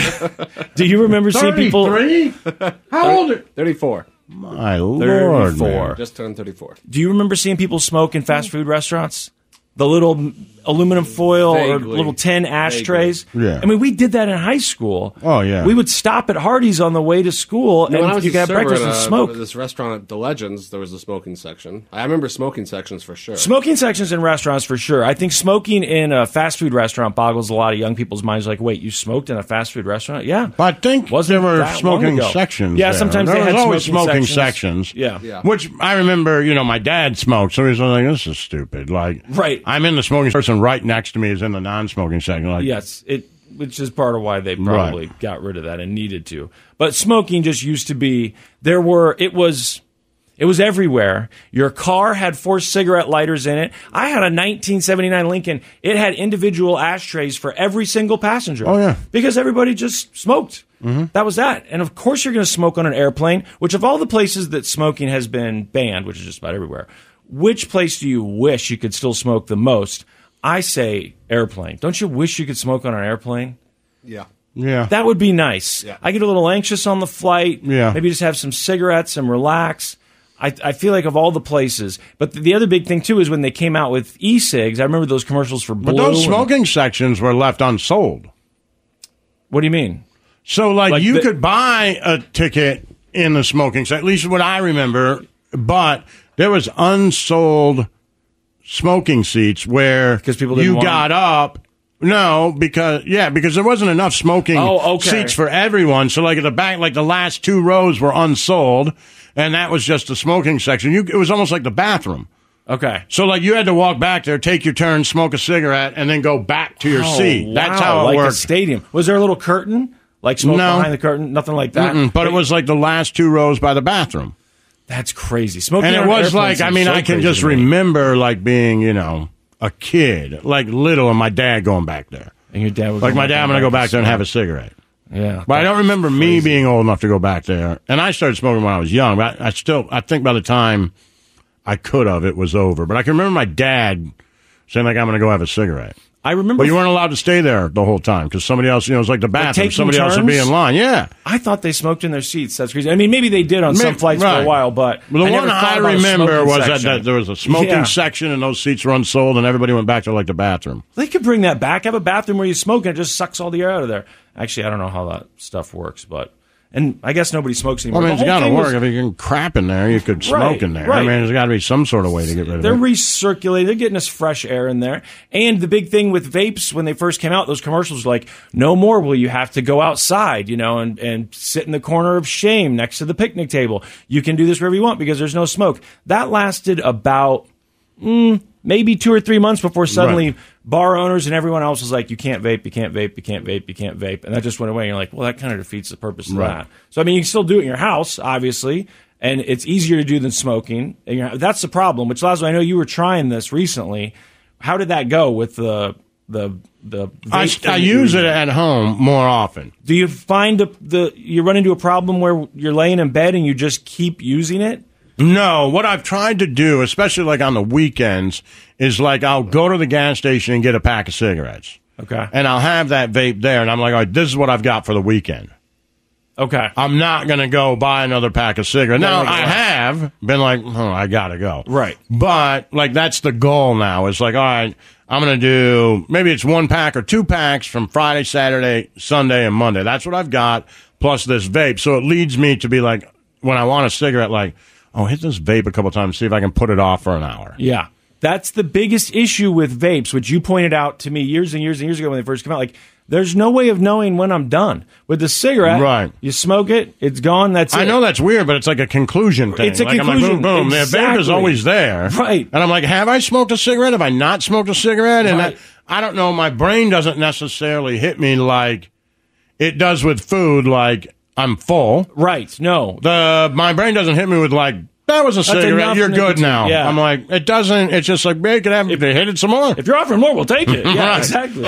Do you remember seeing people? thirty-three? How old are thirty-four. My Lord, thirty-four. man. Just turned thirty-four. Do you remember seeing people smoke in fast food restaurants? The little aluminum foil or Vaguely. little tin ashtrays? Vaguely. Yeah. I mean, we did that in high school. Oh, yeah. We would stop at Hardee's on the way to school, You know, when I and was you a could have server breakfast at and a- smoke. This restaurant at the Legends, there was a smoking section. I remember smoking sections for sure. Smoking sections in restaurants for sure. I think smoking in a fast food restaurant boggles a lot of young people's minds. Like, wait, you smoked in a fast food restaurant? Yeah. But I think Wasn't there were that long smoking ago. sections. Yeah, there. sometimes there they was had always smoking smoking sections. sections. Yeah. Yeah. Which I remember, you know, my dad smoked, so he was like, "This is stupid." Like, Right. I'm in the smoking person right next to me is in the non-smoking section. Like, Yes, it which is part of why they probably Right. got rid of that and needed to. But smoking just used to be there were it was it was everywhere. Your car had four cigarette lighters in it. I had a nineteen seventy-nine Lincoln. It had individual ashtrays for every single passenger. Oh, yeah. Because everybody just smoked. Mm-hmm. That was that. And of course you're going to smoke on an airplane, which of all the places that smoking has been banned, which is just about everywhere, which place do you wish you could still smoke the most? I say airplane. Don't you wish you could smoke on an airplane? Yeah. yeah. That would be nice. Yeah. I get a little anxious on the flight. Yeah. Maybe just have some cigarettes and relax. I, I feel like of all the places. But the, the other big thing, too, is when they came out with e-cigs. I remember those commercials for Blue. but those and- smoking sections were left unsold. What do you mean? So, like, Like you the- could buy a ticket in the smoking section, at least what I remember, but there was unsold smoking seats where 'Cause people didn't you want got up. No, because yeah, because there wasn't enough smoking Oh, okay. seats for everyone. So, like at the back, like the last two rows were unsold, and that was just the smoking section. You, it was almost like the bathroom. Okay. So, like, you had to walk back there, take your turn, smoke a cigarette, and then go back to your Oh, seat. That's wow, how it like worked. a stadium. Was there a little curtain? Like smoke No. behind the curtain? Nothing like that? Mm-mm, but it was like the last two rows by the bathroom. That's crazy. Smoking And it on was airplanes like, I seems mean, so I can crazy just to me. remember like being, you know, a kid, like little, and my dad going back there. And your dad would Like go my back dad, I'm and going to go back back there and have a smoke. cigarette. Yeah. But I don't that's remember me crazy. being old enough to go back there. And I started smoking when I was young. But I, I still, I think by the time I could have, it was over. But I can remember my dad saying, like, I'm going to go have a cigarette. I remember. But you weren't allowed to stay there the whole time because somebody else, you know, it was like the bathroom. taking Somebody else would be turns? in line. Yeah. I thought they smoked in their seats. That's crazy. I mean, maybe they did on some May- flights for right. a while, but Well, the I one never thought I about a remember smoking was that, section. that there was a smoking Yeah. section and those seats were unsold and everybody went back to like the bathroom. They could bring that back. Have a bathroom where you smoke and it just sucks all the air out of there. Actually, I don't know how that stuff works, but and I guess nobody smokes anymore. Well, I mean, The it's whole got to thing work. was- If you can crap in there, you could smoke Right, in there. right. I mean, there's got to be some sort of way to get rid of They're it. recirculating. They're getting us fresh air in there. And the big thing with vapes, when they first came out, those commercials were like, no more will you have to go outside, you know, and, and sit in the corner of shame next to the picnic table. You can do this wherever you want because there's no smoke. That lasted about mm, maybe two or three months before suddenly Right. bar owners and everyone else was like, you can't vape, you can't vape, you can't vape, you can't vape. And that just went away. And you're like, well, that kind of defeats the purpose of Right. that. So, I mean, you can still do it in your house, obviously, and it's easier to do than smoking. And you're, that's the problem, which, Laszlo, I know you were trying this recently. How did that go with the the the vape I, thing I that you use were it doing? at home more often. Do you find the, the you run into a problem where you're laying in bed and you just keep using it? No, what I've tried to do, especially like on the weekends, is like I'll go to the gas station and get a pack of cigarettes. Okay. And I'll have that vape there, and I'm like, all right, this is what I've got for the weekend. Okay. I'm not going to go buy another pack of cigarettes. Now, I have been like, oh, I got to go. Right. But, like, that's the goal now. It's like, all right, I'm going to do, maybe it's one pack or two packs from Friday, Saturday, Sunday, and Monday. That's what I've got, plus this vape. So it leads me to be like, when I want a cigarette, like, oh, hit this vape a couple times, see if I can put it off for an hour. Yeah. That's the biggest issue with vapes, which you pointed out to me years and years and years ago when they first came out. Like, there's no way of knowing when I'm done. With the cigarette, Right. you smoke it, it's gone, that's it. I know that's weird, but it's like a conclusion thing. It's a like, conclusion. I'm like, boom, boom. Exactly. The vape is always there. Right. And I'm like, have I smoked a cigarette? Have I not smoked a cigarette? And Right. I, I don't know. My brain doesn't necessarily hit me like it does with food, like I'm full. Right, no. The My brain doesn't hit me with like, that was a That's cigarette. enough You're good nicotine. now. Yeah. I'm like, it doesn't. It's just like, they could have if they hit it some more. If you're offering more, we'll take it. Yeah, Right. exactly.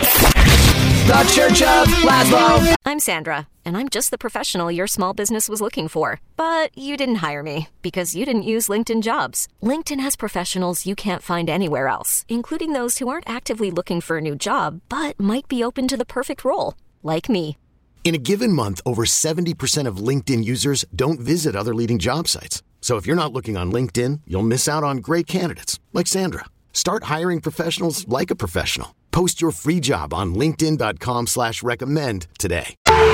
The Church of Laszlo. I'm Sandra, and I'm just the professional your small business was looking for. But you didn't hire me because you didn't use LinkedIn Jobs. LinkedIn has professionals you can't find anywhere else, including those who aren't actively looking for a new job, but might be open to the perfect role, like me. In a given month, over seventy percent of LinkedIn users don't visit other leading job sites. So if you're not looking on LinkedIn, you'll miss out on great candidates like Sandra. Start hiring professionals like a professional. Post your free job on linkedin.com slash recommend today.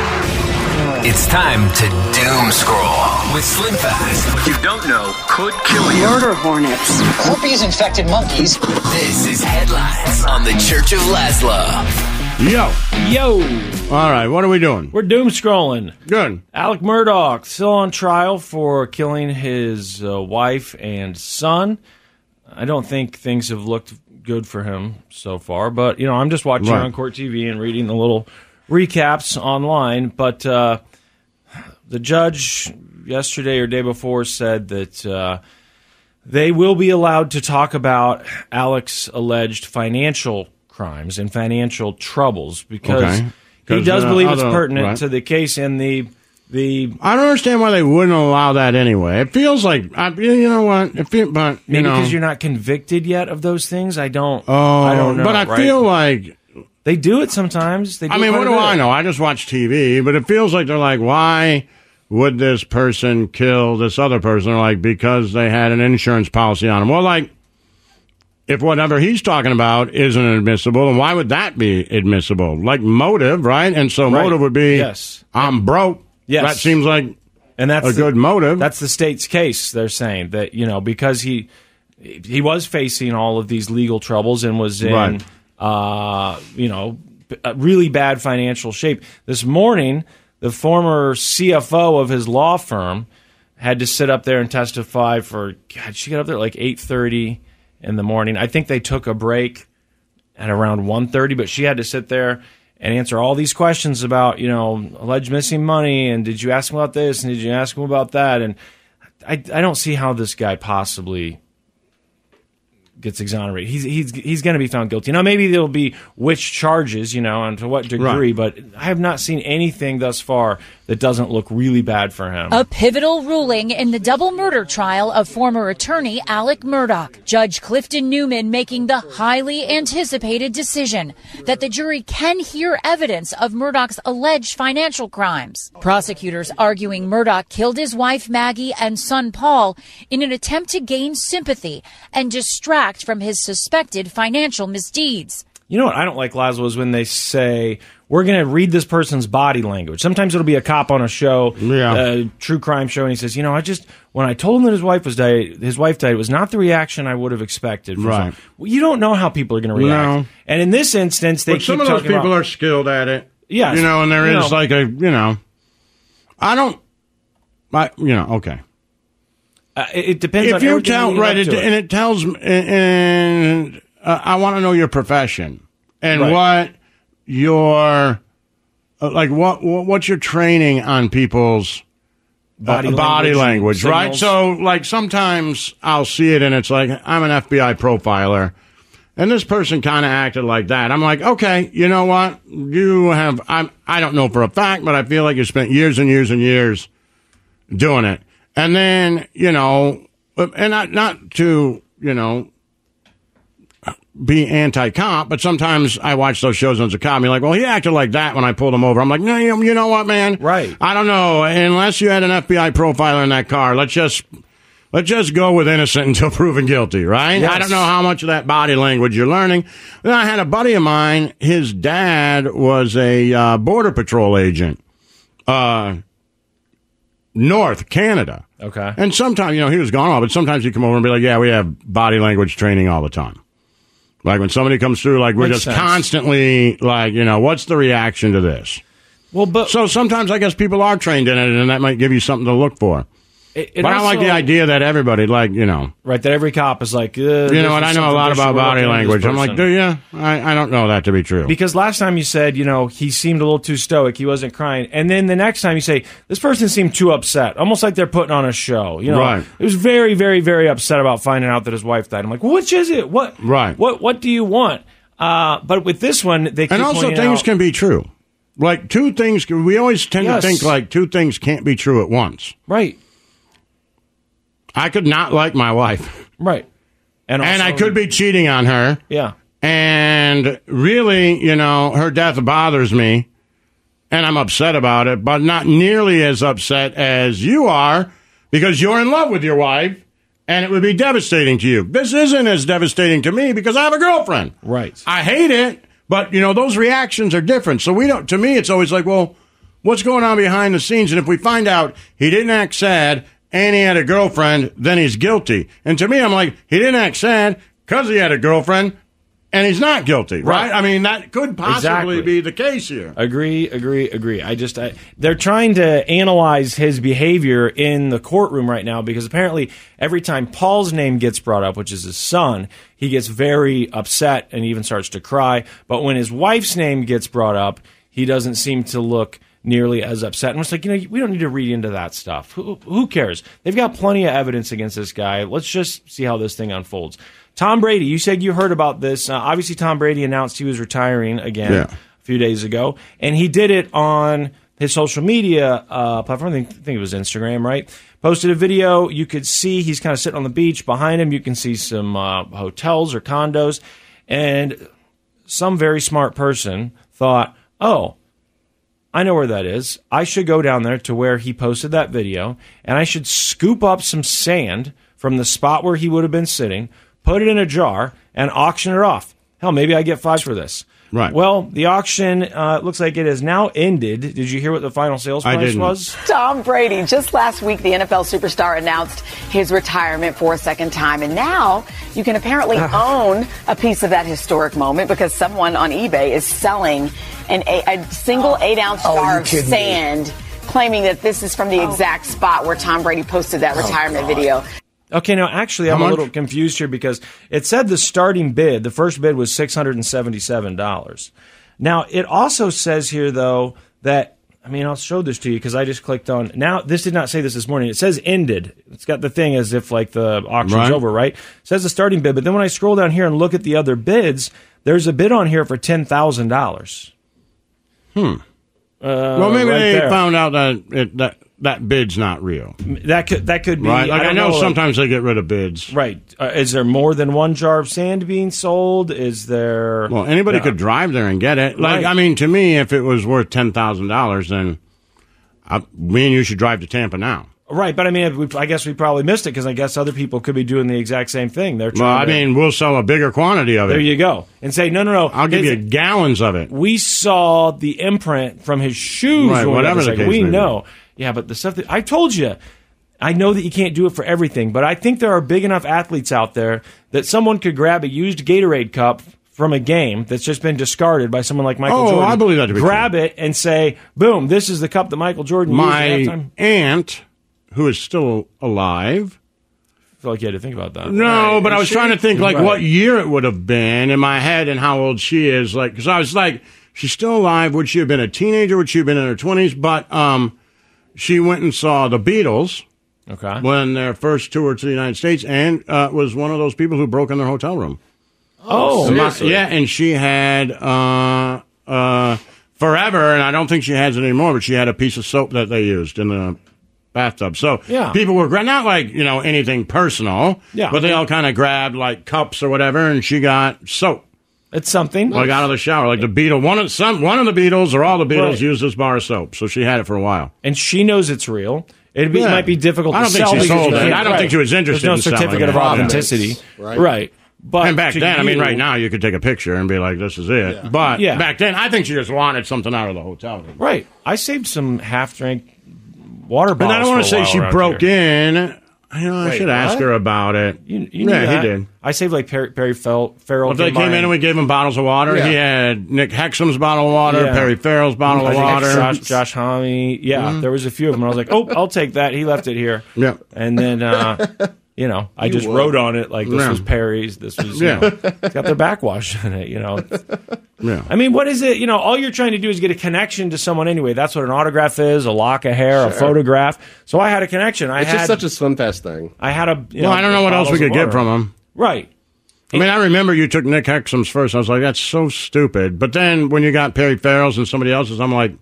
It's time to doom scroll with Slim Fast. What you don't know could kill you. Murder hornets. Herpes-infected monkeys. This is Headlines on the Church of Laszlo. Yo. Yo. All right, what are we doing? We're doom scrolling. Good. Alec Murdaugh still on trial for killing his uh, wife and son. I don't think things have looked good for him so far, but you know, I'm just watching Right. on Court T V and reading the little recaps online. But uh, the judge yesterday or day before said that uh, they will be allowed to talk about Alec's alleged financial crimes and financial troubles because Okay. he 'Cause, does uh, believe it's other- pertinent right. to the case and the the I don't understand why they wouldn't allow that anyway. It feels like, I, you know what? It feel, but you maybe know, because you're not convicted yet of those things. I don't. oh, I don't know. but I right? feel like, they do it sometimes. They do I it mean, quite what a do bit. I know? I just watch T V, but it feels like they're like, why would this person kill this other person? They're like, because they had an insurance policy on them. Well, like, if whatever he's talking about isn't admissible, then why would that be admissible? Like motive, right? And so Right. motive would be, Yes. I'm broke. Yes. That seems like And that's a the- good motive. That's the state's case. They're saying that, you know, because he he was facing all of these legal troubles and was in, Right. uh, you know, a really bad financial shape. This morning, the former C F O of his law firm had to sit up there and testify for, God, she got up there at like eight thirty in the morning. I think they took a break at around one thirty, but she had to sit there and answer all these questions about, you know, alleged missing money, and did you ask him about this, and did you ask him about that? And I, I don't see how this guy possibly gets exonerated. He's he's he's going to be found guilty. Now, maybe there'll be which charges, you know, and to what degree, Right. but I have not seen anything thus far that doesn't look really bad for him. A pivotal ruling in the double murder trial of former attorney Alec Murdaugh. Judge Clifton Newman making the highly anticipated decision that the jury can hear evidence of Murdaugh's alleged financial crimes. Prosecutors arguing Murdaugh killed his wife Maggie and son Paul in an attempt to gain sympathy and distract from his suspected financial misdeeds. You know what I don't like, Laszlo, is when they say, we're going to read this person's body language. Sometimes it'll be a cop on a show, Yeah. a true crime show, and he says, you know, I just, when I told him that his wife was died, his wife died, it was not the reaction I would have expected. from Right. someone." Well, you don't know how people are going to react. No. And in this instance, they But keep some of those talking people about, are skilled at it. Yes. You know, and there You is know. like a, you know, I don't, I, you know, okay. uh, it, it depends on If you everything tell, leading right, up it, to and it tells, me- and uh, I want to know your profession. and Right. what your uh, like what, what what's your training on people's Body uh, body language, language, right? signals. So, like, sometimes I'll see it, and it's like, I'm an F B I profiler, and this person kind of acted like that. I'm like, okay, you know what? You have, I'm, I don't know for a fact, but I feel like you spent years and years and years doing it. And then, you know, and not, not to, you know, be anti-cop, but sometimes I watch those shows as a cop, and you're like, well, he acted like that when I pulled him over. I'm like, no, you you know what, man? Right. I don't know. Unless you had an F B I profiler in that car, let's just let's just go with innocent until proven guilty, right? Yes. I don't know how much of that body language you're learning. Then I had a buddy of mine, his dad was a uh, Border Patrol agent, uh, North Canada. Okay. And sometimes, you know, he was gone all, but sometimes he'd come over and be like, yeah, we have body language training all the time. Like when somebody comes through, like we're Makes just sense. constantly like, you know, what's the reaction to this? Well, but So sometimes I guess people are trained in it, and that might give you something to look for. it, it But I don't like also- the idea that everybody, like, you know, right, that every cop is like, uh, you know what? I know a lot about body language. I'm like, do you? I, I don't know that to be true. Because last time you said, you know, he seemed a little too stoic. He wasn't crying. And then the next time you say, this person seemed too upset. Almost like they're putting on a show. You know, Right. He was very, very, very upset about finding out that his wife died. I'm like, which is it? What? Right. What What do you want? Uh, but with this one, they keep And also, pointing things out- can be true. Like two things, can, we always tend Yes. to think like two things can't be true at once. Right. I could not like my wife, Right. And, and I also- could be cheating on her. Yeah. And really, you know, her death bothers me, and I'm upset about it, but not nearly as upset as you are because you're in love with your wife, and it would be devastating to you. This isn't as devastating to me because I have a girlfriend. Right. I hate it, but, you know, those reactions are different. So we don't, to me, it's always like, well, what's going on behind the scenes? And if we find out he didn't act sad and he had a girlfriend, then he's guilty. And to me, I'm like, he didn't act sad because he had a girlfriend, and he's not guilty, right? Right. I mean, that could possibly Exactly. be the case here. Agree, agree, agree. I just, I, they're trying to analyze his behavior in the courtroom right now because apparently every time Paul's name gets brought up, which is his son, he gets very upset and even starts to cry. But when his wife's name gets brought up, he doesn't seem to look nearly as upset. And it's like, you know, we don't need to read into that stuff. Who, who cares? They've got plenty of evidence against this guy. Let's just see how this thing unfolds. Tom Brady, you said you heard about this. Uh, obviously, Tom Brady announced he was retiring again Yeah. a few days ago, and he did it on his social media uh, platform. I think, I think it was Instagram, right? Posted a video. You could see he's kind of sitting on the beach. Behind him, you can see some uh, hotels or condos, and some very smart person thought, oh, I know where that is. I should go down there to where he posted that video, and I should scoop up some sand from the spot where he would have been sitting, put it in a jar, and auction it off. Hell, maybe I get five for this. Right. Well, the auction uh, looks like it has now ended. Did you hear what the final sales I price didn't. was? Tom Brady. Just last week, the N F L superstar announced his retirement for a second time. And now you can apparently own a piece of that historic moment because someone on eBay is selling an a, a single eight ounce Oh, jar you of kidding me. sand, claiming that this is from the exact spot where Tom Brady posted that retirement video. Okay, now actually, How I'm a much? little confused here because it said the starting bid, the first bid was six hundred seventy-seven dollars. Now, it also says here, though, that, I mean, I'll show this to you because I just clicked on, now, this did not say this this morning. It says ended. It's got the thing as if, like, the auction's Right. over, right? It says the starting bid, but then when I scroll down here and look at the other bids, there's a bid on here for ten thousand dollars. Hmm. Uh, well, maybe right they there. found out that it, that that bid's not real. That could, that could be, Right? Like I, don't know, like- sometimes they get rid of bids. Right. Uh, is there more than one jar of sand being sold? Is there... Well, anybody No. could drive there and get it. Like, Right. I mean, to me, if it was worth ten thousand dollars, then I, me and you should drive to Tampa now. Right, but I mean, we, I guess we probably missed it because I guess other people could be doing the exact same thing. They're Well, trying I to, mean, we'll sell a bigger quantity of it. there you go. And say, no, no, no. I'll give his- you gallons of it. We saw the imprint from his shoes. Right, when we got whatever this. the Like, case we may be. know. Yeah, but the stuff that I told you, I know that you can't do it for everything, but I think there are big enough athletes out there that someone could grab a used Gatorade cup from a game that's just been discarded by someone like Michael Oh, Jordan. I believe that to be Grab it and say, boom, this is the cup that Michael Jordan used at My halftime. aunt, who is still alive, feel like you had to think about that. No, Right. but I was She- trying to think like Right. what year it would have been in my head and how old she is. Like, because I was like, she's still alive. Would she have been a teenager? Would she have been in her twenties? But um, she went and saw the Beatles. Okay. When their first tour to the United States, and uh, was one of those people who broke in their hotel room. Oh, My- seriously? yeah, and she had uh, uh, forever, and I don't think she has it anymore, but she had a piece of soap that they used in the bathtub. So Yeah. people were gra- not like, you know, anything personal, Yeah. but they all kind of grabbed like cups or whatever, and she got soap. It's something. Like out of the shower, like the Beatles. One of some one of the Beatles or all the Beatles Right. used this bar of soap, so she had it for a while. And she knows it's real. It'd be, Yeah. It might be difficult I to don't think sell she because sold you it. can't- I don't right. think she was interested There's no in selling certificate it. of authenticity. Right. Right. But And back to then, I mean, you- right now, you could take a picture and be like, this is it. But Yeah. back then, I think she just wanted something out of the hotel room. Right. I saved some half-drink water bottles. But I don't want to for a say while she around broke here. in. I know, I Wait, should ask what? her about it. You, you knew yeah, that. he did. I saved like Perry, Perry Fel- Farrell. Well, if they came came by in and we gave him bottles of water, Yeah. he had Nick Hexum's bottle of water, Yeah. Perry Farrell's bottle I of think water. Josh, Josh Homme. Yeah, Mhm. there was a few of them. I was like, oh, I'll take that. He left it here. Yeah. And then, uh, you know, I You just would. wrote on it like this Yeah. was Perry's. This was, you Yeah. know, it's got their backwash in it, you know. Yeah. I mean, what is it? You know, all you're trying to do is get a connection to someone anyway. That's what an autograph is, a lock of hair, a Sure. photograph. So I had a connection. I It's had just such a Slim Fast thing. I had a. You Well, know, I don't know what else we bottles could of get water. from him. Right. I mean, I remember you took Nick Hexum's first. I was like, that's so stupid. But then when you got Perry Farrell's and somebody else's, I'm like,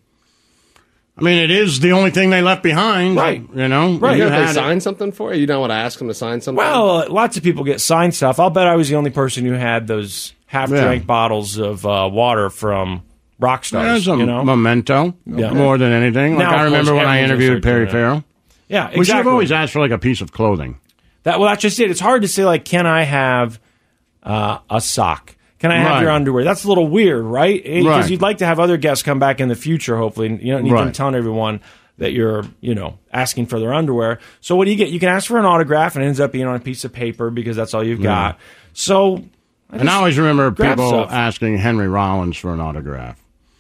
I mean, it is the only thing they left behind. Right. You know? Right. You You know, had they it. sign something for you. You don't want to ask them to sign something. Well, lots of people get signed stuff. I'll bet I was the only person who had those half-drank Yeah. bottles of uh, water from rock Yeah, stars. it's a you know, memento Yeah. more than anything. Like Now, I of remember course, when I everyone's interviewed gonna Perry start doing Farrell. yeah, We should have exactly. always asked for like a piece of clothing. That well, that's just it. It's hard to say like, can I have uh, a sock? Can I have Right. your underwear? That's a little weird, right? Because Right. you'd like to have other guests come back in the future. Hopefully, you don't need them Right. telling everyone that you're, you know, asking for their underwear. So what do you get? You can ask for an autograph, and it ends up being on a piece of paper because that's all you've Yeah. got. So, And I always remember grab people stuff. asking Henry Rollins for an autograph.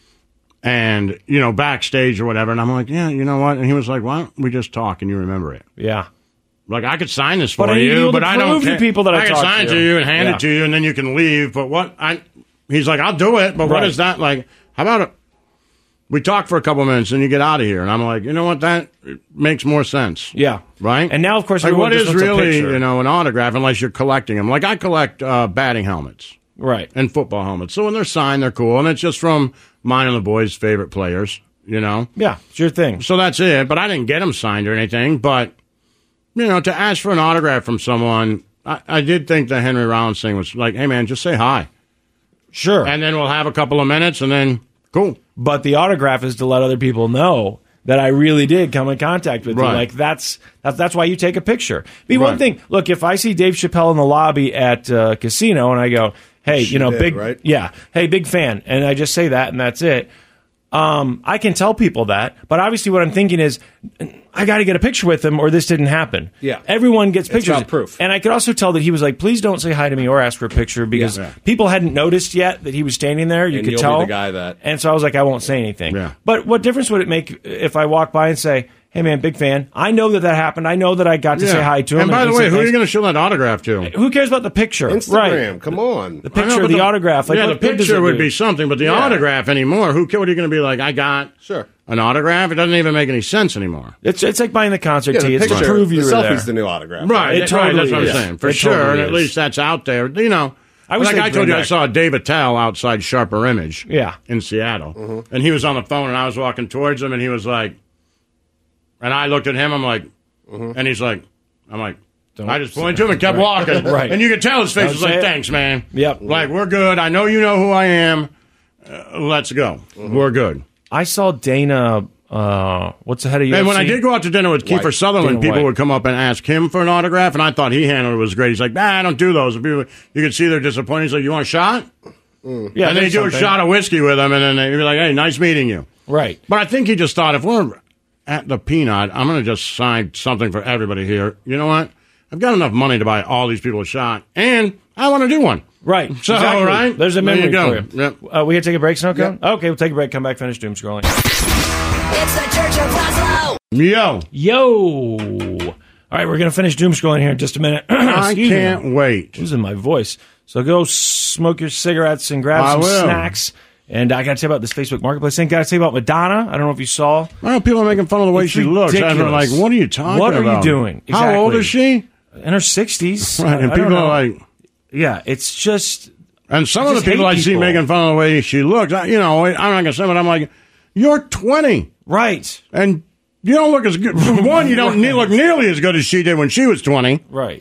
And, you know, backstage or whatever. And I'm like, yeah, you know what? And he was like, why don't we just talk and you remember it? Yeah. Like, I could sign this for But I need to be you, able but to I don't prove to care. people that I I can talked sign to to you. you and hand Yeah. it to you, and then you can leave. But what? I He's like, I'll do it, but what Right. is that? Like, how about it? We talk for a couple minutes and you get out of here. And I'm like, you know what? That makes more sense. Yeah. Right? And now, of course, like, everyone what just is wants a really, picture. you know, an autograph unless you're collecting them? Like, I collect uh, batting helmets. Right. And football helmets. So when they're signed, they're cool. And it's just from mine and the boys' favorite players, you know? Yeah, it's your thing. So that's it. But I didn't get them signed or anything. But, you know, to ask for an autograph from someone, I, I did think the Henry Rollins thing was like, hey, man, just say hi. Sure. And then we'll have a couple of minutes and then cool. But the autograph is to let other people know that I really did come in contact with Right. you. Like that's that's that's why you take a picture. Be one Right. thing. Look, if I see Dave Chappelle in the lobby at uh, casino and I go, "Hey, She you know, did, big, right? yeah, hey, big fan," and I just say that and that's it. Um, I can tell people that, but obviously, what I'm thinking is, I got to get a picture with him, or this didn't happen. Yeah. Everyone gets It's pictures. not proof. And I could also tell that he was like, "Please don't say hi to me or ask for a picture," because Yeah. people hadn't noticed yet that he was standing there. You And could you'll be tell the guy that- and so I was like, I won't say anything. Yeah. But what difference would it make if I walk by and say, "Hey, man, big fan. I know that that happened. I know that I got to say hi to him." And by the he way, said who are you thanks." going to show that autograph to? Who cares about the picture? Instagram. Right. Come on. The I know, picture, but the, autograph. Like, yeah, what the good does picture it would do? be something, but the Yeah. autograph anymore, who, what are you going to be like, I got Sure. an autograph? It doesn't even make any sense anymore. It's it's like buying the concert Yeah, the tee. It's to picture, prove you the were there. selfie's the new autograph. Right, It right, totally that's what is. I'm saying. For It sure, totally and at is. least that's out there. You know, I wish like they'd I told bring you, I back- saw Dave Attell outside Sharper Image Yeah. in Seattle. Mm-hmm. And he was on the phone, and I was walking towards him, and he was like, and I looked at him, I'm like, Mm-hmm. and he's like, I'm like, Don't I just pointed to him and kept walking. Right. And you could tell his face Don't was say like, it. thanks, man. Yep. Like, we're good. I know you know who I am. Uh, let's go. Mm-hmm. We're good. I saw Dana. Uh, what's the head of U F C? And when I did go out to dinner with Kiefer White. Sutherland, Dana people White. would come up and ask him for an autograph, and I thought he handled it was great. He's like, nah, I don't do those. And people, you could see they're disappointed. He's like, you want a shot? yeah, and then there's he do a something. shot of whiskey with him, and then they'd be like, hey, nice meeting you. Right. But I think he just thought, if we're at the Peanut, I'm going to just sign something for everybody here. You know what? I've got enough money to buy all these people a shot, and I want to do one. Right. So, exactly. right? There's a There memory you go. for you. Yep. Uh, we got to take a break, Snowcone? Okay, we'll take a break. Come back, finish doom scrolling. It's the Church of Laszlo. Yo. Yo. All right, we're going to finish doom scrolling here in just a minute. I can't me. wait. Losing my voice. So go smoke your cigarettes and grab I some will. snacks. And I got to tell you about this Facebook Marketplace thing. Got to tell you about Madonna. I don't know if you saw. Well, people are making fun of the way It's she looks. And they're like, ridiculous. what are you talking What about? are you doing? How old Exactly. is she? In her sixties. Right, and I- I people don't know. are like... Yeah, it's just... And some I of the just people hate I see people. making fun of the way she looks, I- you know, I'm not going to say, but I'm like, you're twenty. Right. And you don't look as good. One, you don't ne- look nearly as good as she did when she was twenty. Right.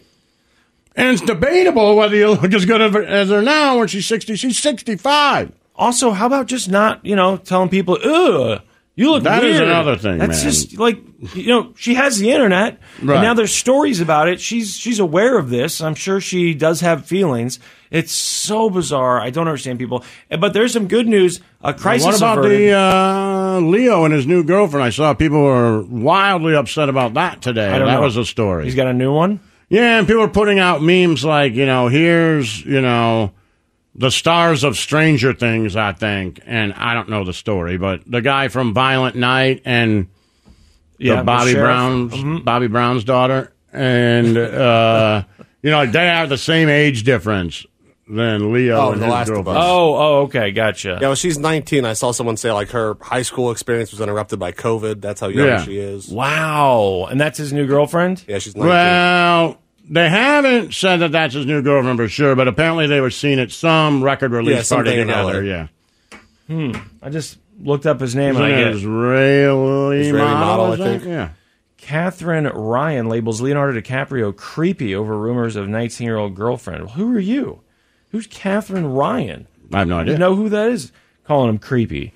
And it's debatable whether you look as good as her now when she's sixty. She's sixty-five. Also, how about just not, you know, telling people, ugh, you look That weird. is another thing, That's man. just like, you know, she has the internet, Right. and now there's stories about it. She's she's aware of this. I'm sure she does have feelings. It's so bizarre. I don't understand people. But there's some good news. A crisis What about averted. the uh, Leo and his new girlfriend? I saw people were wildly upset about that today. I don't that know. was a story. He's got a new one? Yeah, and people are putting out memes like, you know, here's, you know, the stars of Stranger Things, I think. And I don't know the story, but the guy from Violent Night and Yeah, the the Bobby sheriff. Brown's Mhm. Bobby Brown's daughter. And, uh, you know, they have the same age difference than Leo Oh, and The his Last of girlfriend. Us. Oh, oh, okay, gotcha. Yeah, well, she's nineteen. I saw someone say like her high school experience was interrupted by COVID. That's how young Yeah. she is. Wow. And that's his new girlfriend? Yeah, she's nineteen. Well, they haven't said that that's his new girlfriend for sure, but apparently they were seen at some record release Yeah, party something in L A. together. Yeah. Hmm. I just looked up his name. Isn't and I it get Israeli, Israeli model, model, I I think? think. Yeah. Catherine Ryan labels Leonardo DiCaprio creepy over rumors of nineteen-year-old girlfriend. Well, who are you? Who's Catherine Ryan? I have no idea. You know who that is? Calling him creepy.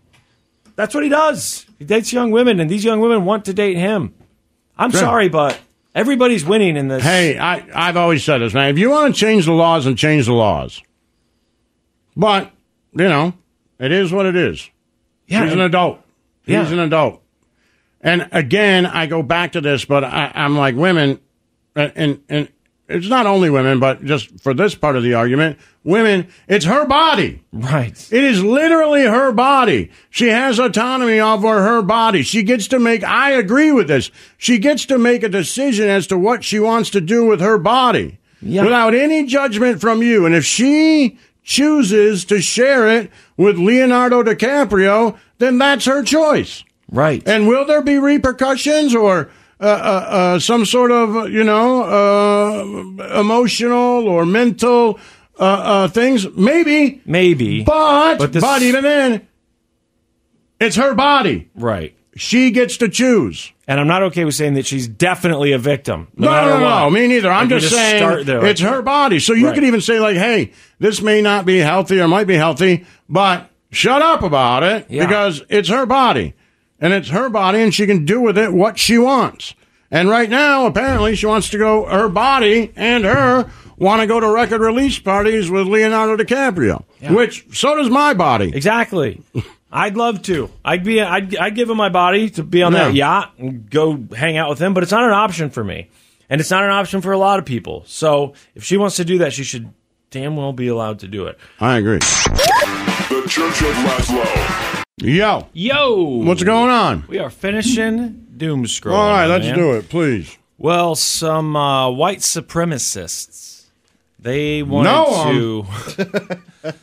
That's what he does. He dates young women, and these young women want to date him. I'm Sure. sorry, but everybody's winning in this. Hey, I, I've always said this, man. If you want to change the laws, and change the laws. But, you know, it is what it is. Yeah, He's an and- adult. He's Yeah. an adult. And again, I go back to this, but I, I'm like, women, and, and, and it's not only women, but just for this part of the argument, women, it's her body. Right. It is literally her body. She has autonomy over her body. She gets to make, I agree with this, she gets to make a decision as to what she wants to do with her body Yeah. without any judgment from you. And if she chooses to share it with Leonardo DiCaprio, then that's her choice. Right. And will there be repercussions or uh, uh, uh, some sort of, you know, uh, emotional or mental uh, uh, things? Maybe. Maybe. But, But but, this- even then, it's her body. Right. She gets to choose. And I'm not okay with saying that she's definitely a victim. No, matter no, no, what. no, me neither. I'm Like, we just, start saying there. it's her body. So you Right. could even say, like, hey, this may not be healthy or might be healthy, but shut up about it Yeah. because it's her body. And it's her body, and she can do with it what she wants. And right now, apparently, she wants to go, her body and her want to go to record release parties with Leonardo DiCaprio, Yeah. which so does my body. Exactly. I'd love to. I'd be. I'd, I'd give him my body to be on that Yeah. yacht and go hang out with him. But it's not an option for me, and it's not an option for a lot of people. So if she wants to do that, she should damn well be allowed to do it. I agree. The Church of Laszlo. Yo. Yo, What's going on? We are finishing doom scrolling. All right, let's man. do it, please. Well, some uh, white supremacists. They wanted No, to.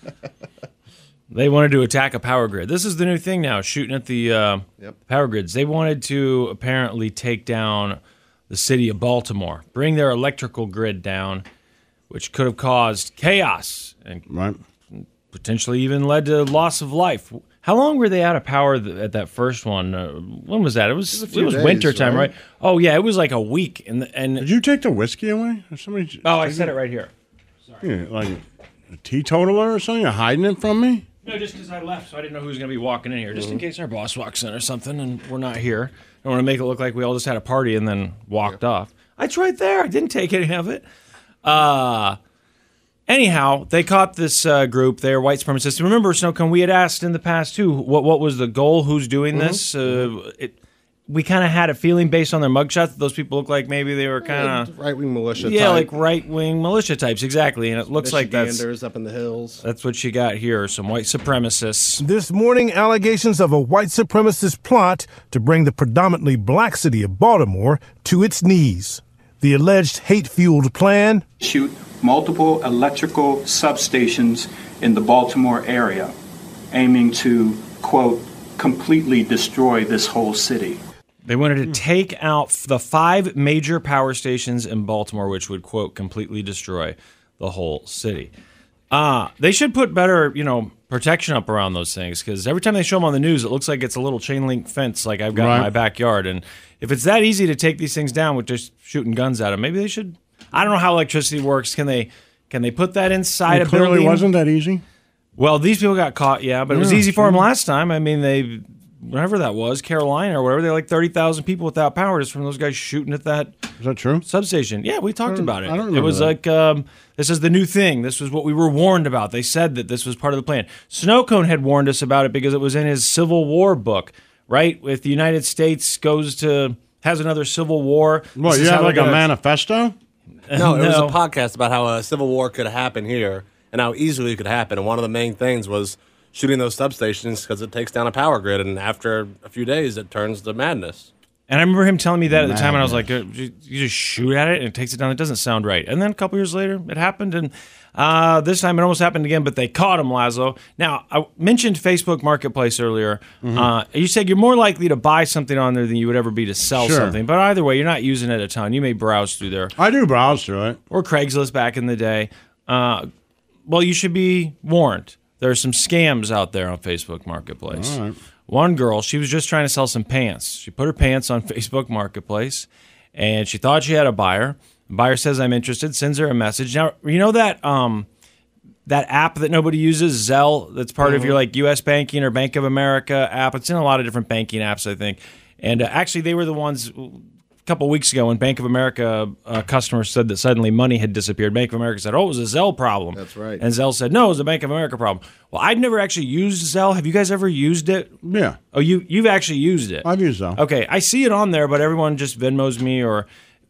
They wanted to attack a power grid. This is the new thing now, shooting at the uh, Yep. power grids. They wanted to apparently take down the city of Baltimore, bring their electrical grid down, which could have caused chaos and Right. potentially even led to loss of life. How long were they out of power th- at that first one? Uh, when was that? It was It was a it few was days, winter time, right? right? Oh yeah, it was like a week. And the, and Did you take the whiskey away? Or somebody? oh, I said it right here. Yeah, like a teetotaler or something? You're hiding it from me? No, just because I left, so I didn't know who was going to be walking in here. Just in case our boss walks in or something, and we're not here. I don't want to make it look like we all just had a party and then walked off. It's right there. I didn't take any of it. Uh, anyhow, they caught this uh, group. They're white supremacists. Remember, Snowcone, we had asked in the past too. What what was the goal? Who's doing this? Uh, it we kind of had a feeling based on their mugshots that those people look like maybe they were kind of right wing militia. Yeah, type. like right wing militia types, exactly. And it looks like that's Michiganders up in the hills. That's what you got here. Some white supremacists. This morning, allegations of a white supremacist plot to bring the predominantly black city of Baltimore to its knees. The alleged hate-fueled plan: shoot multiple electrical substations in the Baltimore area, aiming to, quote, completely destroy this whole city. They wanted to take out the five major power stations in Baltimore, which would, quote, completely destroy the whole city. Uh, they should put better, you know, protection up around those things, because every time they show them on the news, it looks like it's a little chain link fence like I've got Right. in my backyard. And if it's that easy to take these things down with just shooting guns at them, maybe they should. I don't know how electricity works. Can they can they put that inside It a clearly building? wasn't that easy. Well, these people got caught, yeah, but it was Yeah, easy for them sure. last time. I mean, they, whatever that was, Carolina or whatever, they had like thirty thousand people without power just from those guys shooting at that Is that true? substation. Yeah, we talked I don't- about it. I don't It remember was that. like, um, this is the new thing. This was what we were warned about. They said that this was part of the plan. Snowcone had warned us about it because it was in his Civil War book, right? If the United States goes to, has another civil war. What, this you is have how like they're a gonna- manifesto? No, it was a No. podcast about how a civil war could happen here and how easily it could happen. And one of the main things was shooting those substations because it takes down a power grid. And after a few days, it turns to madness. And I remember him telling me that at the time, and I was like, "Uh, you you just shoot at it and it takes it down. It doesn't sound right." And then a couple years later, it happened, and uh, this time it almost happened again, but they caught him, Laszlo. Now, I mentioned Facebook Marketplace earlier. Mm-hmm. Uh, you said you're more likely to buy something on there than you would ever be to sell Sure. something. But either way, you're not using it a ton. You may browse through there. I do browse through it. Or Craigslist back in the day. Uh, well, you should be warned. There are some scams out there on Facebook Marketplace. All right. One girl, she was just trying to sell some pants. She put her pants on Facebook Marketplace, and she thought she had a buyer. The buyer says, "I'm interested," sends her a message. Now, you know that um, that app that nobody uses, Zelle, that's part of your like U S banking or Bank of America app? It's in a lot of different banking apps, I think. And uh, actually, they were the ones a couple of weeks ago when Bank of America uh, customers said that suddenly money had disappeared. Bank of America said, "Oh, it was a Zelle problem." That's right. And Zelle said, "No, it was a Bank of America problem." Well, I'd never actually used Zelle. Have you guys ever used it? Yeah. Oh, you you've actually used it. I've used Zelle. Okay, I see it on there, but everyone just Venmos me. Or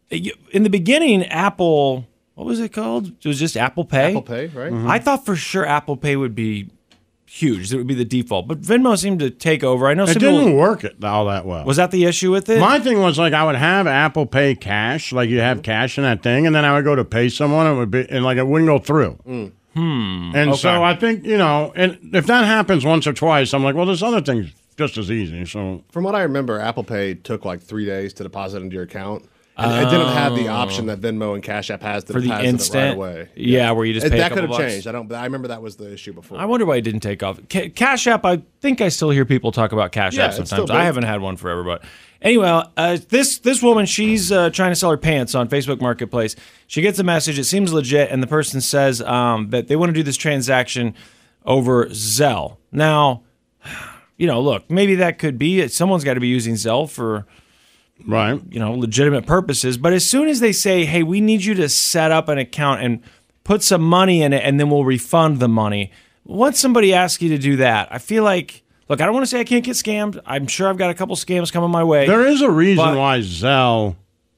in the beginning, Apple, what was it called? It was just Apple Pay. Apple Pay, right? I thought for sure Apple Pay would be huge. It would be the default, but Venmo seemed to take over. I know It some people- didn't work it all that well. Was that the issue with it? My thing was like I would have Apple Pay cash, like you have cash in that thing, and then I would go to pay someone, and it would be and like it wouldn't go through. Mm. Hmm. And okay. so I think you know, and if that happens once or twice, I'm like, well, this other thing's just as easy. So From what I remember, Apple Pay took like three days to deposit into your account. And it didn't have the option that Venmo and Cash App has to For the deposit instant? it right away. Yeah, where you just It- pay a that couple could have bucks. changed. I don't. But I remember that was the issue before. I wonder why it didn't take off. Ca- Cash App, I think I still hear people talk about Cash Yeah, App it's sometimes. still I big. haven't had one forever, but anyway, uh, this this woman, she's uh, trying to sell her pants on Facebook Marketplace. She gets a message. It seems legit, and the person says um, that they want to do this transaction over Zelle. Now, you know, look, maybe that could be it. Someone's got to be using Zelle for right, you know, legitimate purposes. But as soon as they say, "Hey, we need you to set up an account and put some money in it, and then we'll refund the money," once somebody asks you to do that, I feel like, look, I don't want to say I can't get scammed. I'm sure I've got a couple scams coming my way. there is a reason But- why Zelle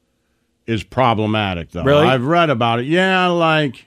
is problematic, though. Really? I've read about it. Yeah, like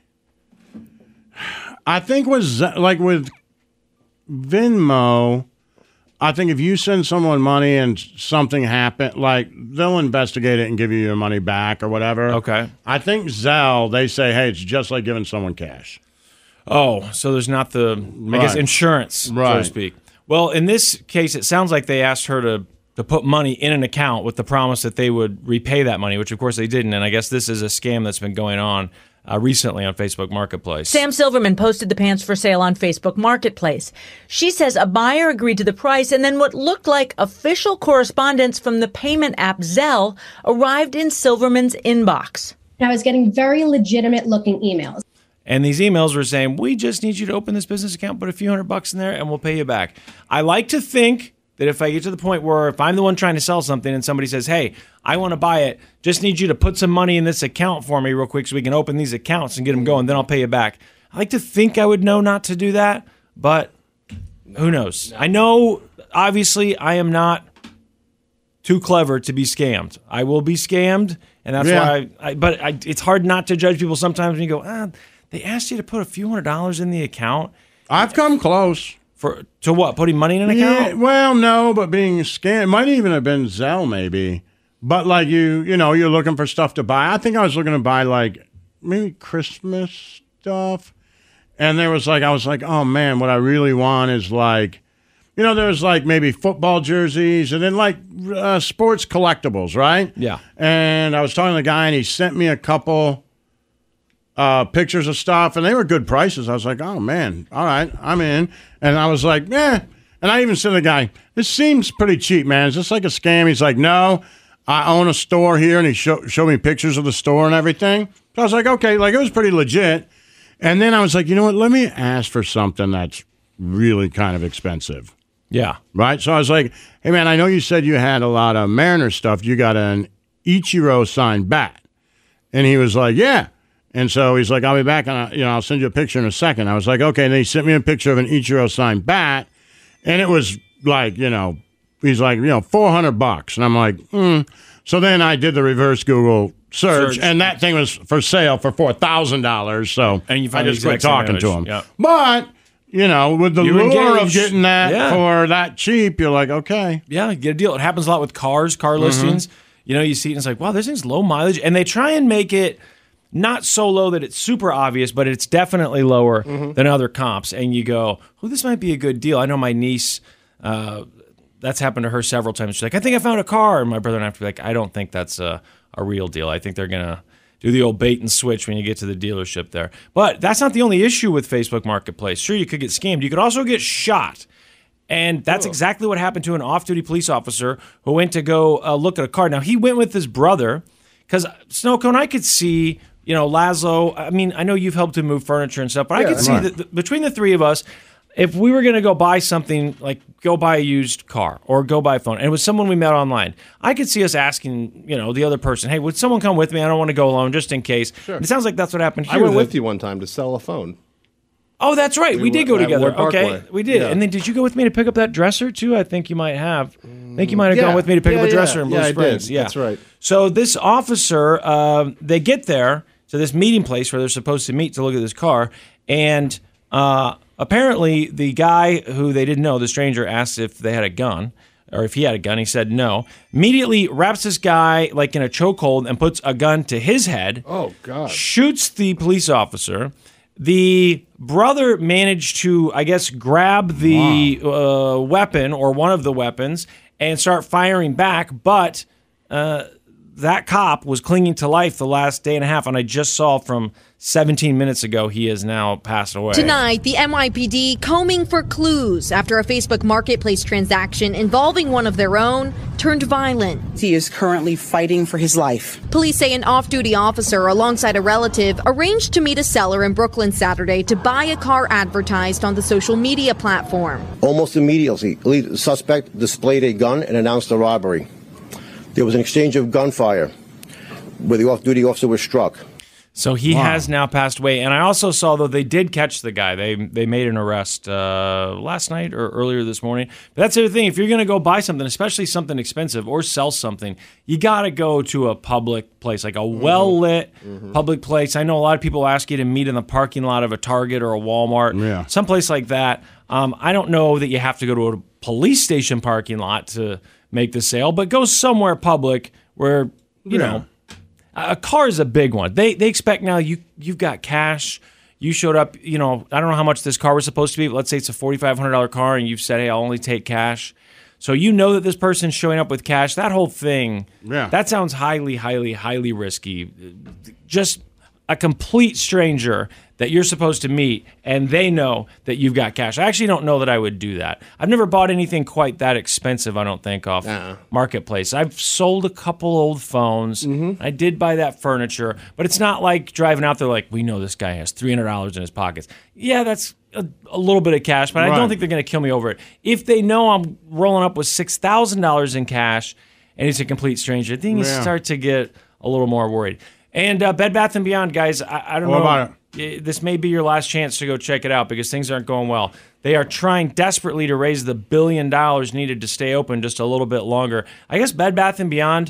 I think with Ze- like with Venmo. I think if you send someone money and something happened, like they'll investigate it and give you your money back or whatever. Okay. I think Zelle, they say, hey, it's just like giving someone cash. Oh, so there's not the, I guess, Right. insurance, so to Right. speak. Well, in this case, it sounds like they asked her to, to put money in an account with the promise that they would repay that money, which, of course, they didn't. And I guess this is a scam that's been going on uh, recently on Facebook Marketplace. Sam Silverman posted the pants for sale on Facebook Marketplace. She says a buyer agreed to the price, and then what looked like official correspondence from the payment app Zelle arrived in Silverman's inbox. I was getting very legitimate looking emails. And these emails were saying, we just need you to open this business account, put a few hundred bucks in there, and we'll pay you back. I like to think that if I get to the point where if I'm the one trying to sell something and somebody says, hey, I want to buy it, just need you to put some money in this account for me real quick so we can open these accounts and get them going, then I'll pay you back. I like to think I would know not to do that, but who knows? I know, obviously, I am not too clever to be scammed. I will be scammed, and that's Yeah. why. I, I, but I, it's hard not to judge people sometimes when you go, ah, they asked you to put a few hundred dollars in the account. I've come close. For to what? Putting money in an Yeah, account? well, no, but being scammed. It might even have been Zelle, maybe. But like you, you know, you're looking for stuff to buy. I think I was looking to buy like maybe Christmas stuff. And there was like, I was like, oh man, what I really want is like, you know, there was like maybe football jerseys and then like uh, sports collectibles, right? Yeah. And I was talking to the guy and he sent me a couple uh, pictures of stuff and they were good prices. I was like, oh man, all right, I'm in. And I was like, yeah. And I even said to the guy, this seems pretty cheap, man. Is this like a scam? He's like, no, I own a store here. And he show, showed me pictures of the store and everything. So I was like, okay, like it was pretty legit. And then I was like, you know what? Let me ask for something that's really kind of expensive. Yeah. Right? So I was like, hey, man, I know you said you had a lot of Mariner stuff. You got an Ichiro signed bat. And he was like, yeah. And so he's like, I'll be back, and I, you know, I'll send you a picture in a second. I was like, okay. And then he sent me a picture of an Ichiro signed bat. And it was like, you know, he's like, you know, four hundred bucks. And I'm like, hmm. So then I did the reverse Google search, Search. and that thing was for sale for four thousand dollars. So And you find I the just quit exact same talking to image. him. Yep. But, you know, with the You lure of engaged. getting that Yeah. for that cheap, you're like, okay. Yeah, you get a deal. It happens a lot with cars, car Mhm. listings. You know, you see it and it's like, wow, this thing's low mileage. And they try and make it not so low that it's super obvious, but it's definitely lower Mm-hmm. than other comps. And you go, oh, this might be a good deal. I know my niece, uh, that's happened to her several times. She's like, I think I found a car. And my brother and I have to be like, I don't think that's a, a real deal. I think they're going to do the old bait and switch when you get to the dealership there. But that's not the only issue with Facebook Marketplace. Sure, you could get scammed. You could also get shot. And that's exactly what happened to an off-duty police officer who went to go uh, look at a car. Now, he went with his brother because, Snowcone, I could see, you know, Laszlo, I mean, I know you've helped him move furniture and stuff, but Yeah, I could see right. that th- between the three of us, if we were going to go buy something, like go buy a used car or go buy a phone, and it was someone we met online, I could see us asking, you know, the other person, hey, would someone come with me? I don't want to go alone just in case. Sure. And it sounds like that's what happened here. I went The- with you one time to sell a phone. Oh, that's right. We, We did went go at together. Ward Parkway. Okay, we did. Yeah. And then did you go with me to pick up that dresser too? I think you might have. I think you might have Yeah. gone with me to pick Yeah, up a yeah. dresser in Blue Yeah, I did. Springs. Yeah, That's right. So this officer, uh, they get there to this meeting place where they're supposed to meet to look at this car, and uh, apparently the guy who they didn't know, the stranger, asked if they had a gun. Or if he had a gun, he said no. Immediately wraps this guy like in a chokehold and puts a gun to his head. Oh, God. Shoots the police officer. The brother managed to, I guess, grab the uh, weapon or one of the weapons and start firing back, but uh, that cop was clinging to life the last day and a half, and I just saw from seventeen minutes ago he has now passed away. Tonight, the N Y P D combing for clues after a Facebook Marketplace transaction involving one of their own turned violent. He is currently fighting for his life. Police say an off-duty officer alongside a relative arranged to meet a seller in Brooklyn Saturday to buy a car advertised on the social media platform. Almost immediately, the suspect displayed a gun and announced a robbery. There was an exchange of gunfire where the off-duty officer was struck. So he Wow. has now passed away. And I also saw, though, they did catch the guy. They they made an arrest uh, last night or earlier this morning. But that's the other thing. If you're going to go buy something, especially something expensive or sell something, you got to go to a public place, like a well-lit Mm-hmm. public place. I know a lot of people ask you to meet in the parking lot of a Target or a Walmart, Yeah. someplace like that. Um, I don't know that you have to go to a police station parking lot to make the sale, but go somewhere public where, you Yeah. know, a car is a big one. They they expect now you you've got cash. You showed up. You know, I don't know how much this car was supposed to be, but let's say it's a forty-five hundred dollars car, and you've said, "Hey, I'll only take cash." So you know that this person's showing up with cash. That whole thing, Yeah. that sounds highly, highly, highly risky. Just a complete stranger that you're supposed to meet, and they know that you've got cash. I actually don't know that I would do that. I've never bought anything quite that expensive, I don't think, off Marketplace. I've sold a couple old phones. I did buy that furniture, but it's not like driving out there like, we know this guy has three hundred dollars in his pockets. Yeah, that's a, a little bit of cash, but I Right. don't think they're going to kill me over it. If they know I'm rolling up with six thousand dollars in cash and it's a complete stranger, then you Yeah. start to get a little more worried. And uh, Bed Bath and Beyond, guys, I, I don't What know. about it? y- this may be your last chance to go check it out because things aren't going well. They are trying desperately to raise the billion dollars needed to stay open just a little bit longer. I guess Bed Bath and Beyond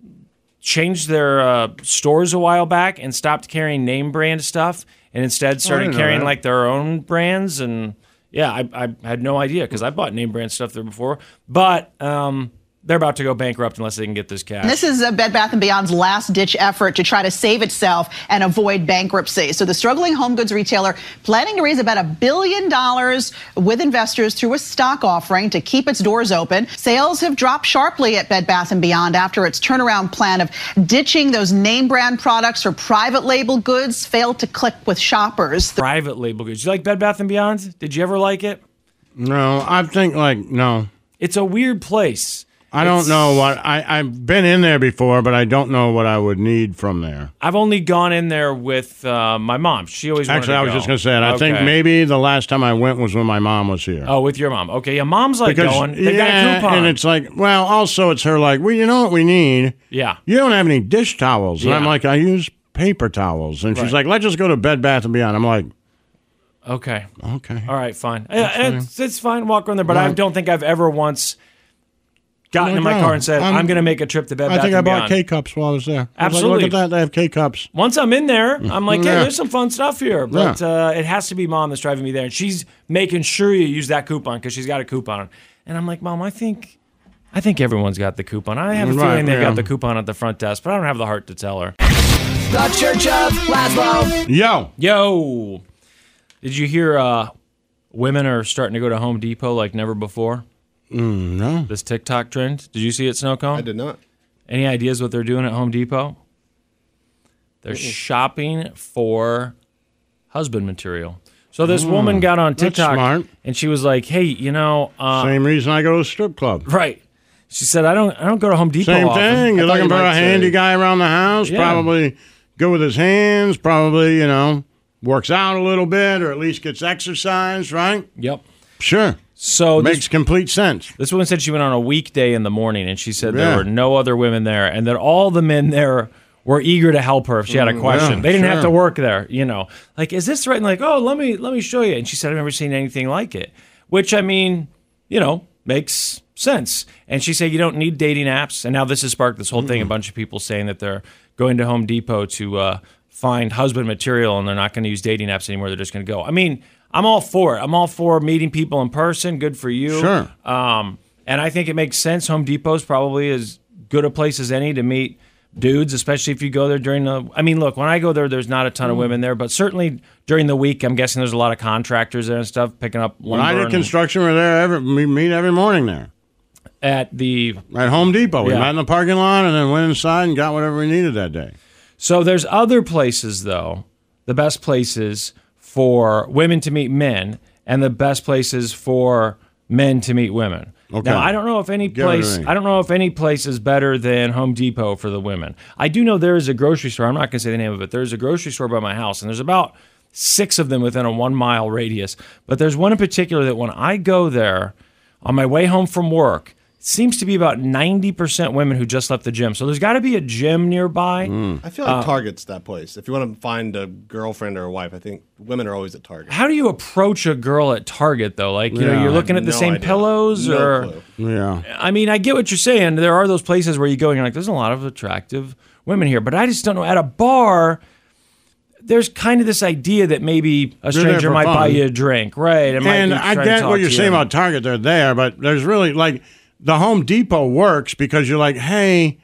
changed their uh, stores a while back and stopped carrying name brand stuff and instead started know carrying that. like their own brands. And yeah, I, I had no idea because I bought name brand stuff there before. But um, they're about to go bankrupt unless they can get this cash. This is uh, Bed Bath and Beyond's last-ditch effort to try to save itself and avoid bankruptcy. So the struggling home goods retailer planning to raise about a billion dollars with investors through a stock offering to keep its doors open. Sales have dropped sharply at Bed Bath and Beyond after its turnaround plan of ditching those name brand products for private label goods failed to click with shoppers. Private label goods. You like Bed Bath and Beyond? Did you ever like it? No, I think like no. It's a weird place. I don't know what I, I've been in there before, but I don't know what I would need from there. I've only gone in there with uh, my mom. She always wanted Actually, to I was go. just going to say it. I think Okay. maybe the last time I went was when my mom was here. Oh, with your mom. Okay, yeah, mom's like Because- going. They got a yeah, coupon. and it's like, well, also it's her like, well, you know what we need? Yeah. You don't have any dish towels. And I'm Yeah. like, I use paper towels. And she's Right. like, let's just go to Bed Bath and Beyond. I'm like, Okay. okay. All right, fine. That's Yeah, it's, it's fine. Walk around there, but Well- I don't think I've ever once gotten in my No, car and said, I'm- I'm, going to make a trip to Bed I Bath think I and bought Beyond. K-Cups while I was there. I was like, Absolutely. look at that. They have K-Cups. Once I'm in there, I'm like, hey, Yeah. there's some fun stuff here. But uh, it has to be mom that's driving me there. And she's making sure you use that coupon because she's got a coupon. And I'm like, Mom, I think I think everyone's got the coupon. I have a Right, feeling they've yeah. got the coupon at the front desk, but I don't have the heart to tell her. The Church of Laszlo. Yo. Yo. Did you hear uh, women are starting to go to Home Depot like never before? Mm, no. This TikTok trend. Did you see it, Snowcone? I did not. Any ideas what they're doing at Home Depot? They're Mm-mm. shopping for husband material. So this Mm, woman got on that's TikTok smart. and she was like, "Hey, you know, uh, Same reason I go to a strip club. right?" She said, "I don't, I don't go to Home Depot Same often." thing. You're I thought looking you for might a say- handy guy around the house. Yeah. Probably good with his hands. Probably, you know, works out a little bit or at least gets exercise, right? Yep. Sure. So Makes this, complete sense. this woman said she went on a weekday in the morning, and she said Yeah. there were no other women there, and that all the men there were eager to help her if she had a Mm, question. yeah, they didn't have sure. to work there, you know. Like, is this right? And like, oh, let me let me show you. And she said, I've never seen anything like it. Which I mean, you know, makes sense. And she said you don't need dating apps. And now this has sparked this whole thing. A bunch of people saying that they're going to Home Depot to uh, find husband material, and they're not going to use dating apps anymore. They're just going to go. I mean, I'm all for it. I'm all for meeting people in person. Good for you. Sure. Um, and I think it makes sense. Home Depot's probably as good a place as any to meet dudes, especially if you go there during the. I mean, look, when I go there, there's not a ton of women there, but certainly during the week, I'm guessing there's a lot of contractors there and stuff picking up When lumber. I did and- construction, we're there every, we meet every morning there. at the At Home Depot. We Yeah. met in the parking lot and then went inside and got whatever we needed that day. So there's other places though, the best places for women to meet men, and the best places for men to meet women. Okay. Now I don't know if any Give it to place me. I don't know if any place is better than Home Depot for the women. I do know there is a grocery store. I'm not going to say the name of it. There's a grocery store by my house, and there's about six of them within a one mile radius. But there's one in particular that when I go there on my way home from work, it seems to be about ninety percent women who just left the gym. So there's got to be a gym nearby. I feel like Uh, Target's that place. If you want to find a girlfriend or a wife, I think women are always at Target. How do you approach a girl at Target though? Like, you know, Yeah. you're I looking have at the no same idea. pillows No or clue. Yeah. I mean, I get what you're saying. There are those places where you go and you're like, there's a lot of attractive women here, but I just don't know. At a bar, there's kind of this idea that maybe a You're there stranger for might fun. buy you a drink, right? It might And be I trying to get talk what you're to saying you. about Target. They're there, but there's really like the Home Depot works because you're like, hey,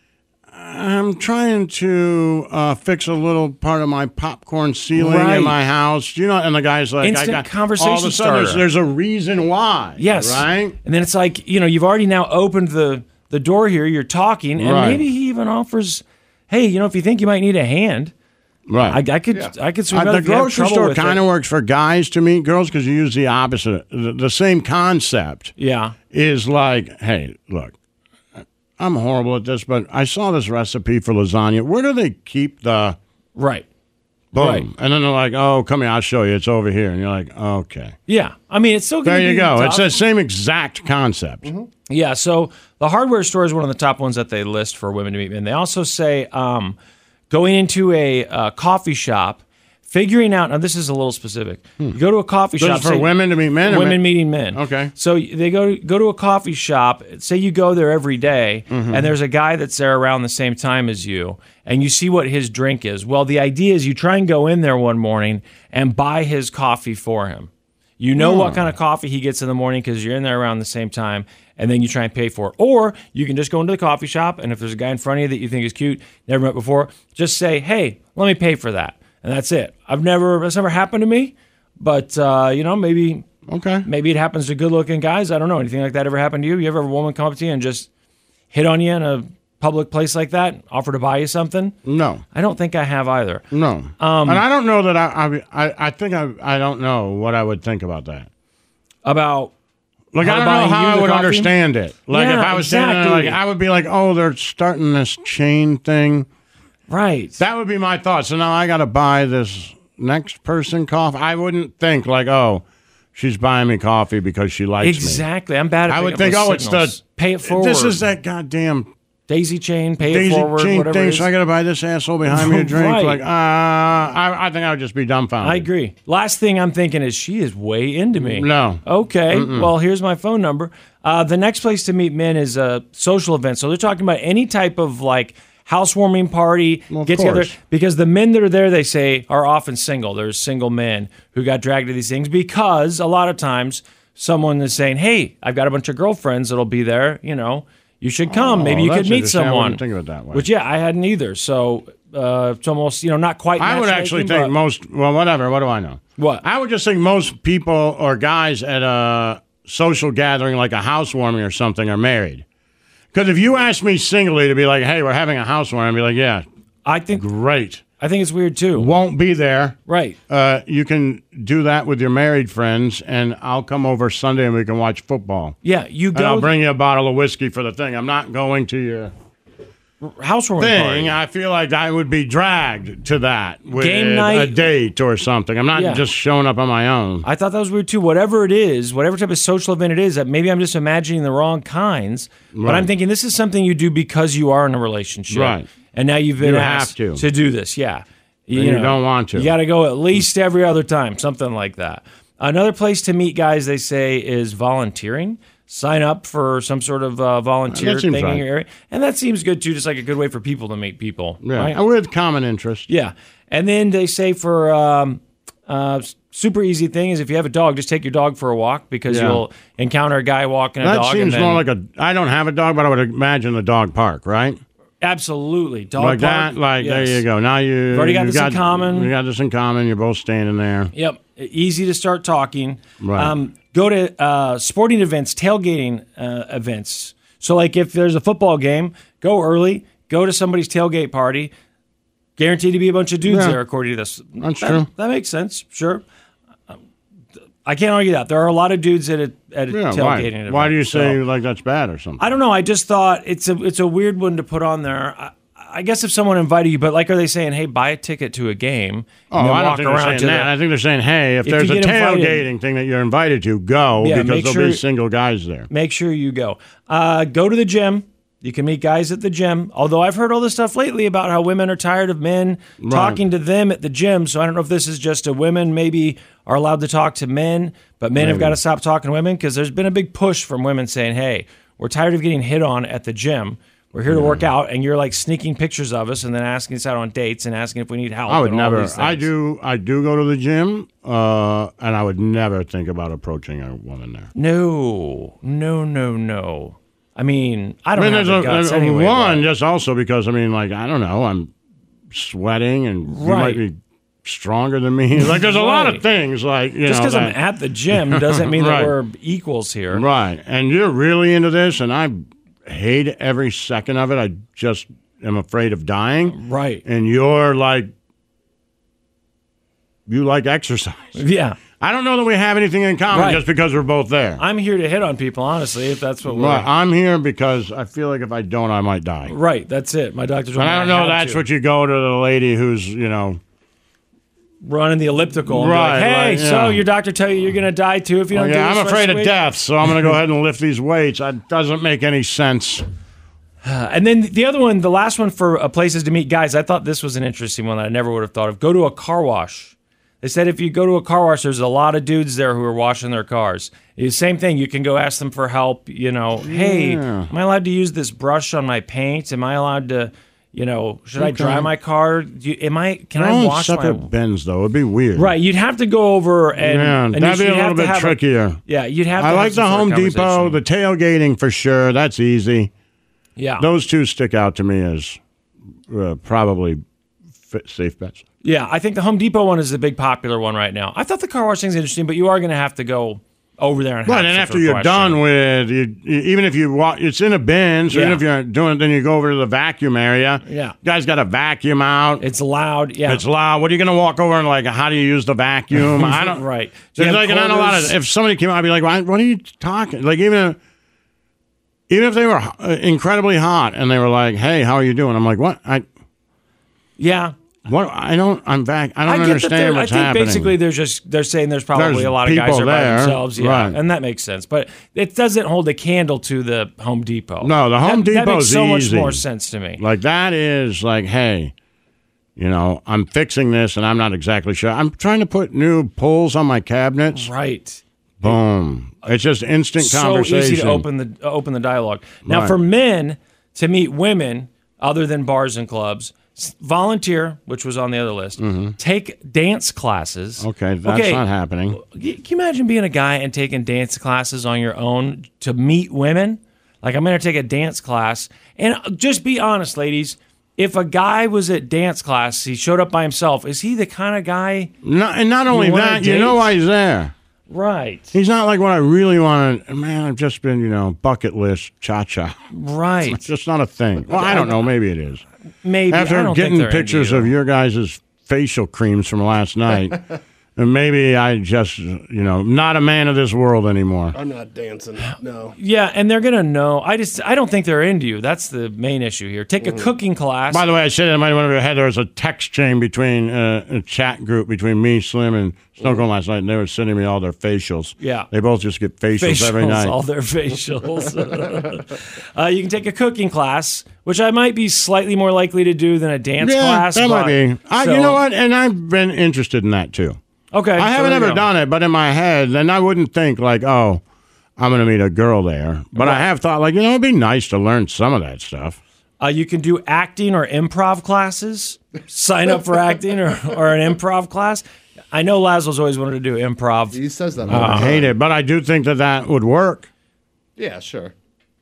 I'm trying to uh, fix a little part of my popcorn ceiling Right. in my house. You know, and the guy's like, Instant I got conversation all of a sudden there's, starter. there's a reason why. Yes. Right? And then it's like, you know, you've already now opened the, the door here, you're talking, and Right. maybe he even offers, hey, you know, if you think you might need a hand, Right. I, I could I could swing Uh, out the if you have grocery trouble store with it. kind of works for guys to meet girls because you use the opposite. The, the same concept Yeah. is like, hey, look, I'm horrible at this, but I saw this recipe for lasagna. Where do they keep the Right. boom? Right. And then they're like, oh, come here, I'll show you. It's over here. And you're like, okay. Yeah. I mean, it's still going There to be you go. tough. It's the same exact concept. Yeah, so the hardware store is one of the top ones that they list for women to meet men. They also say um, going into a uh, coffee shop Figuring out, now this is a little specific. You go to a coffee This shop. is for women to meet men or Women men? meeting men. Okay. So they go go to a coffee shop. Say you go there every day, Mhm. and there's a guy that's there around the same time as you, and you see what his drink is. Well, the idea is you try and go in there one morning and buy his coffee for him. You know Hmm. what kind of coffee he gets in the morning because you're in there around the same time, and then you try and pay for it. Or you can just go into the coffee shop, and if there's a guy in front of you that you think is cute, never met before, just say, hey, let me pay for that. And that's it. I've never, that's never happened to me, but, uh, you know, maybe okay, maybe it happens to good-looking guys. I don't know. Anything like that ever happened to you? You ever have a woman come up to you and just hit on you in a public place like that, offer to buy you something? No. I don't think I have either. No. Um, and I don't know that I, I, I, I think I, I don't know what I would think about that. About Like, her I don't buying know how you I the would coffee? understand it. Like, Yeah, if I was standing there, exactly. like, I would be like, oh, they're starting this chain thing. Right. That would be my thought. So now I got to buy this next person coffee. I wouldn't think, like, oh, she's buying me coffee because she likes me. Exactly. I'm bad at I picking would up think, those oh, it's signals. the pay it forward. This is that goddamn daisy chain, pay daisy it forward, chain whatever thing. it is. So I got to buy this asshole behind me a drink. Right. Like, uh, I, I think I would just be dumbfounded. I agree. Last thing I'm thinking is she is way into me. No. Okay. Mm-mm. Well, here's my phone number. Uh, the next place to meet men is a social event. So they're talking about any type of like housewarming party, of get together. course. Because the men that are there, they say, are often single. There's single men who got dragged to these things because a lot of times someone is saying, hey, I've got a bunch of girlfriends that'll be there. You know, you should come. Oh, Maybe you could that's meet interesting. I someone. wouldn't think of it that way. Which, yeah, I hadn't either. So uh, it's almost, you know, not quite I would actually matchmaking, think but- most, well, whatever, what do I know? What? I would just think most people or guys at a social gathering like a housewarming or something are married. Because if you ask me singly to be like, hey, we're having a housewarming, I'd be like, yeah, I think great. I think it's weird too. Won't be there. Right. Uh, you can do that with your married friends, and I'll come over Sunday and we can watch football. Yeah, you And go. I'll bring you a bottle of whiskey for the thing. I'm not going to your housewarming thing. party. I feel like I would be dragged to that with Game night. a date or something. I'm not Yeah. just showing up on my own. I thought that was weird too. Whatever it is, whatever type of social event it is, that maybe I'm just imagining the wrong kinds. But Right. I'm thinking this is something you do because you are in a relationship, Right. And now you've been You asked have to. do this. Yeah, And you don't want to. You got to go at least every other time, something like that. Another place to meet guys, they say, is volunteering. Sign up for some sort of uh, volunteer That seems thing in right. your area, and that seems good too. Just like a good way for people to meet people. Yeah, right? and with common interest. Yeah, and then they say for um, uh, super easy thing is if you have a dog, just take your dog for a walk because Yeah. you'll encounter a guy walking a That dog. seems and then, more like a. I don't have a dog, but I would imagine a dog park, right? absolutely dog like park, that. Like yes. there you go. Now you You've already got you this in common. You got this in common. You're both standing there. Yep, easy to start talking. Right. Um, go to uh, sporting events, tailgating uh, events. So, like if there's a football game, go early. Go to somebody's tailgate party. Guaranteed to be a bunch of dudes Yeah. there, according to this. That's that, true. That makes sense. Sure. Um, I can't argue that. There are a lot of dudes at a, at a Yeah. tailgating Why? event. Why do you say so- like that's bad or something? I don't know. I just thought it's a it's a weird one to put on there. I, I guess if someone invited you, but like, are they saying, "Hey, buy a ticket to a game"? Oh, and then I don't walk think they're around saying to that. the- I think they're saying, hey, if, If there's you a get invited- tailgating thing that you're invited to, go Yeah, because make there'll be sure- single guys there. Make sure you go. Uh, go to the gym. You can meet guys at the gym. Although I've heard all this stuff lately about how women are tired of men Right. talking to them at the gym. So I don't know if this is just a women maybe are allowed to talk to men, but men have Maybe. got to stop talking to women because there's been a big push from women saying, "Hey, we're tired of getting hit on at the gym. We're here to work out, and you're like sneaking pictures of us and then asking us out on dates and asking if we need help." I would and all never. these I things." do. I do go to the gym, uh, and I would never think about approaching a woman there. No, no, no, no. I mean, I don't mean, have there's the a, guts a- anyway. one but- just also because I mean, like I don't know, I'm sweating, and you Right. might be stronger than me. Like there's a lot Right. of things, like you Just know, because I'm that- at the gym doesn't mean Right. that we're equals here. Right. And you're really into this, and I hate every second of it. I just am afraid of dying. Right. And you're like, you like exercise. Yeah. I don't know that we have anything in common Right. just because we're both there. I'm here to hit on people, honestly, if that's what we're. Right. I'm here because I feel like if I don't, I might die. Right, that's it. My doctor's. And I don't know that's what you go to the lady who's, you know, running the elliptical. And Right, Be like, hey, like, so yeah. your doctor tell you you're going to die too if you don't well, do yeah, this I'm rest afraid the of week? death, so I'm going to go ahead and lift these weights. It doesn't make any sense. And then the other one, the last one for uh, places to meet guys, I thought this was an interesting one that I never would have thought of. Go to a car wash. They said if you go to a car wash, there's a lot of dudes there who are washing their cars. It's the same thing. You can go ask them for help. You know, hey, Yeah. am I allowed to use this brush on my paint? Am I allowed to, you know, should I Okay. dry my car? Do you, am I? Can They're I all in wash my? separate bins, though. It'd be weird. Right, you'd have to go over and, Yeah, and that'd you be a should have little to bit have a- trickier. yeah, you'd have. To I have like the some sort Home of Depot, conversation. the tailgating for sure. That's easy. Yeah. Those two stick out to me as uh, probably fit, safe bets. Yeah, I think the Home Depot one is the big popular one right now. I thought the car wash thing's interesting, but you are going to have to go over there and. Right, have and some after sort of you're question. done with, you, you, even if you walk, it's in a bin. So even Yeah. if you're doing, then you go over to the vacuum area. Yeah. Guys got a vacuum out. It's loud. Yeah, It's loud. What are you going to walk over and like? How do you use the vacuum? I don't. Right. Do you There's have like not a lot of. quarters? If somebody came out, I'd be like, "Why- "What are you talking?" Like even. If, Even if they were uh, incredibly hot and they were like, "Hey, how are you doing?" I'm like, "What? I Yeah. what? I don't. I'm back. I don't get that understand they're- what's I think happening." basically they're just they're saying there's probably There's a lot of guys people are by there, themselves, yeah, right. and that makes sense. But it doesn't hold a candle to the Home Depot. No, the Home that, that Depot's makes so much easy. more sense to me. Like that is like, hey, you know, I'm fixing this and I'm not exactly sure. I'm trying to put new pulls on my cabinets. Right. Boom. It's just instant So conversation. easy to open the uh, open the dialogue. Now, Right. for men to meet women other than bars and clubs, s- volunteer, which was on the other list, take dance classes. Mm-hmm. Okay, that's not happening. Can you imagine being a guy and taking dance classes on your own to meet women? Like, I'm going to take a dance class. And just be honest, ladies. If a guy was at dance class, he showed up by himself, is he the kind of guy? No, and not only wanna that, you date? know why he's there. Right. He's not like what I really wanted. Man, I've just been, you know, bucket list cha-cha. Right. It's just not a thing. Well, I don't know. Maybe it is. Maybe. I After don't think getting they're into pictures you. of your guys' facial creams from last night, and maybe I just, you know, not a man of this world anymore. I'm not dancing. No. Yeah, and they're gonna know. I just I don't think they're into you. That's the main issue here. Take a cooking class. By the way, I said in my one of your head there was a text chain between uh, a chat group between me, Slim, and Snow Cone last night, and they were sending me all their facials. Yeah. They both just get facials, facials, every night. all their facials. uh, you can take a cooking class, which I might be slightly more likely to do than a dance yeah, class. that but- might be. I, so- you know what? And I've been interested in that too. Okay, I so haven't there you ever go. done it, but in my head, then I wouldn't think like, oh, I'm going to meet a girl there. But I Right. have thought like, you know, it'd be nice to learn some of that stuff. Uh, you can do acting or improv classes. Sign up for acting or, or an improv class. I know Laszlo's always wanted to do improv. He says that. I hate it, but I do think that that would work. Yeah, sure.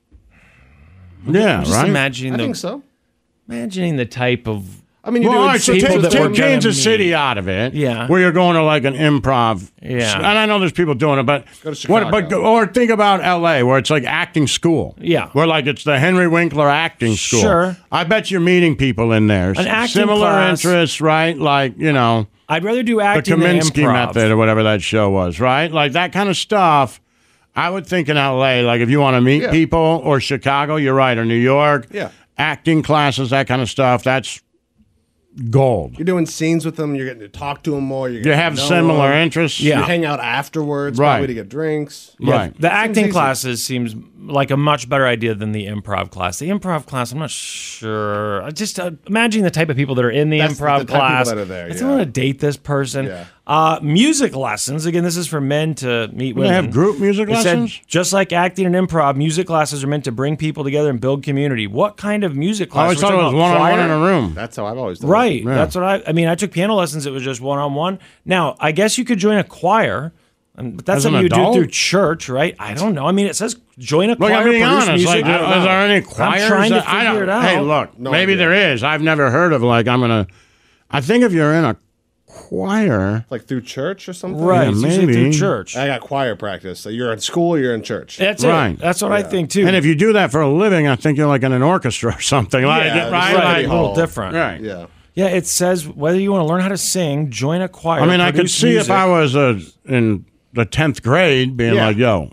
Yeah, I'm just right? imagining I the, think so. imagining the type of. I mean, you Well, do all right, so people take, that take we're gonna Kansas meet. City out of it. Yeah. Where you're going to like an improv. Yeah. And I know there's people doing it, but Go to Chicago. what? But go- or think about L A, where it's like acting school. Yeah. Where like it's the Henry Winkler acting school. Sure. I bet you're meeting people in there. An acting Similar class. interests, right? Like you know. I'd rather do The acting than Kaminsky improv. method or whatever that show was, right? Like that kind of stuff. I would think in L A, like if you want to meet Yeah. people, or Chicago, you're right, or New York, Yeah. acting classes, that kind of stuff, that's gold. You're doing scenes with them. You're getting to talk to them more. You're You getting have to know similar them. interests. Yeah. You hang out afterwards, Right. probably to get drinks. Yeah, Right. The acting easy. classes seems like a much better idea than the improv class. The improv class, I'm not sure. I just uh, imagining the type of people that are in the That's the improv type of people class. that are there, I yeah. don't want to date this person. Yeah. Uh, music lessons. Again, this is for men to meet They women. have group music It said, lessons? just like acting and improv, music classes are meant to bring people together and build community. What kind of music I class? always We're thought it talking was about one-on-one choir? in a room. That's how I've always done it. Right. Yeah. That's what I. I mean, I took piano lessons. It was just one on one. Now, I guess you could join a choir, and- but that's As an something you do adult? through church, right? I don't know. I mean, it says join a Look, choir. I'm being produce honest. music. Like, I don't is know. there any choirs? I'm trying to that- I figure don't- it out. Hey, look, No maybe idea. there is. I've never heard of like I'm gonna. I think if you're in a choir, Like through church or something? Right. Yeah, It's usually maybe. through church. I got choir practice. So you're in school, you're in church. That's Right. it. That's what I think too. and if you do that for a living, I think you're like in an orchestra or something. Like, Yeah, right? it's right, Like- a little different. Right. Yeah. Yeah, it says whether you want to learn how to sing, join a choir. I mean, I could produce see music. if I was a, in the tenth grade being Yeah. like, yo,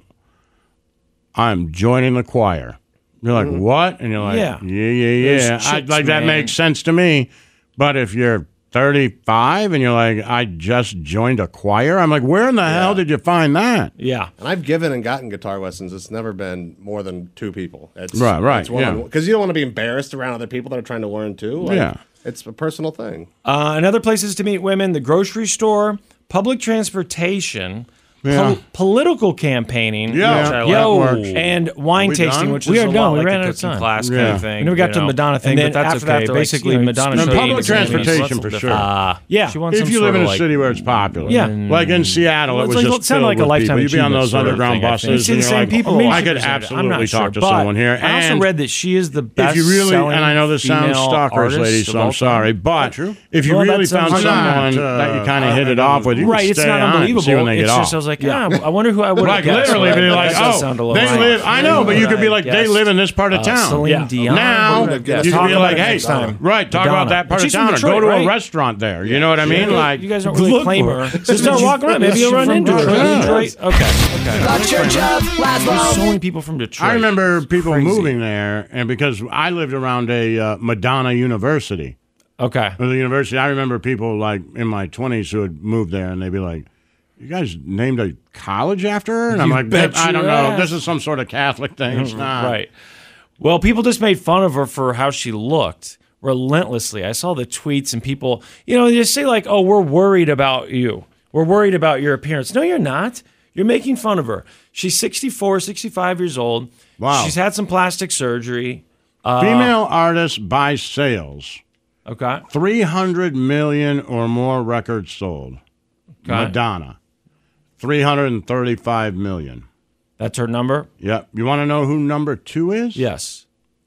I'm joining the choir. You're like, what? And you're like, Yeah. yeah, yeah, yeah. There's I, chicks, like, that man. makes sense to me. But if you're thirty-five and you're like, I just joined a choir, I'm like, where in the hell did you find that? Yeah. And I've given and gotten guitar lessons. It's never been more than two people. It's, Right, right, yeah. Because you don't want to be embarrassed around other people that are trying to learn too. Like, Yeah. It's a personal thing. Uh, another places to meet women: the grocery store, public transportation. Yeah. Po- political campaigning, Yeah. which I Yeah, yo, that works. and wine Are we tasting, done? which We is are a done. lot We like ran a out cooking of time. class Yeah. kind of thing. We never got you to know. Madonna thing, And then but that's after okay. That, they're Basically, like, you know, Madonna it's showed public public transportation for sure. Uh, yeah, she wants If some you sort live of in a like, city where it's popular, Yeah. like in Seattle, Well, it it's was like- just it sounded filled like a with Lifetime people. You'd be on Achievement those sort of underground thing, I think. buses, You and see the you're same like, people. oh, Maybe I she could presented it. I'm absolutely not sure, talk to but someone here. I also And read that she is the best. if you really, selling and I know this sounds female stalkerish, artist ladies, of so all I'm time. sorry, but True. if you Well, really that found sounds someone not, uh, that you kind of hit it off with, you right? could It's stay not on and unbelievable. see when they get it's off. just I was like, yeah, I wonder who I would Like have guessed. literally, be Right? like, That does oh, sound a little they high. live. I know, but you could be like, Yes. they live in this part of Uh, town. Celine Yeah. Dion. Now Would have guessed. you could Talk be about like, it hey, next time. right, talk Madonna. about that But part of she's from town, or Detroit, go to a right? restaurant there. You know what I Yeah. mean? You Like, you guys don't really claim her. Just don't walk around. Maybe you'll run into her. Yeah. Detroit. Okay. Okay. The Church of There's so Laszlo. many people from Detroit. I remember people Crazy. moving there, and because I lived around a uh, Madonna University. Okay. The university. I remember people like in my twenties who had moved there, and they'd be like, "You guys named a college after her?" And I'm You like, bet "I don't your know. ass." This is some sort of Catholic thing. It's not." Right. Well, people just made fun of her for how she looked relentlessly. I saw the tweets and people, you know, they say like, "Oh, we're worried about you. We're worried about your appearance." No, you're not. You're making fun of her. She's sixty-four, sixty-five years old. Wow. She's had some plastic surgery. Uh, Female artists by sales. Okay. three hundred million or more records sold. Okay. Madonna. three hundred thirty-five million. That's her number? Yep. You want to know who number two is? Yes.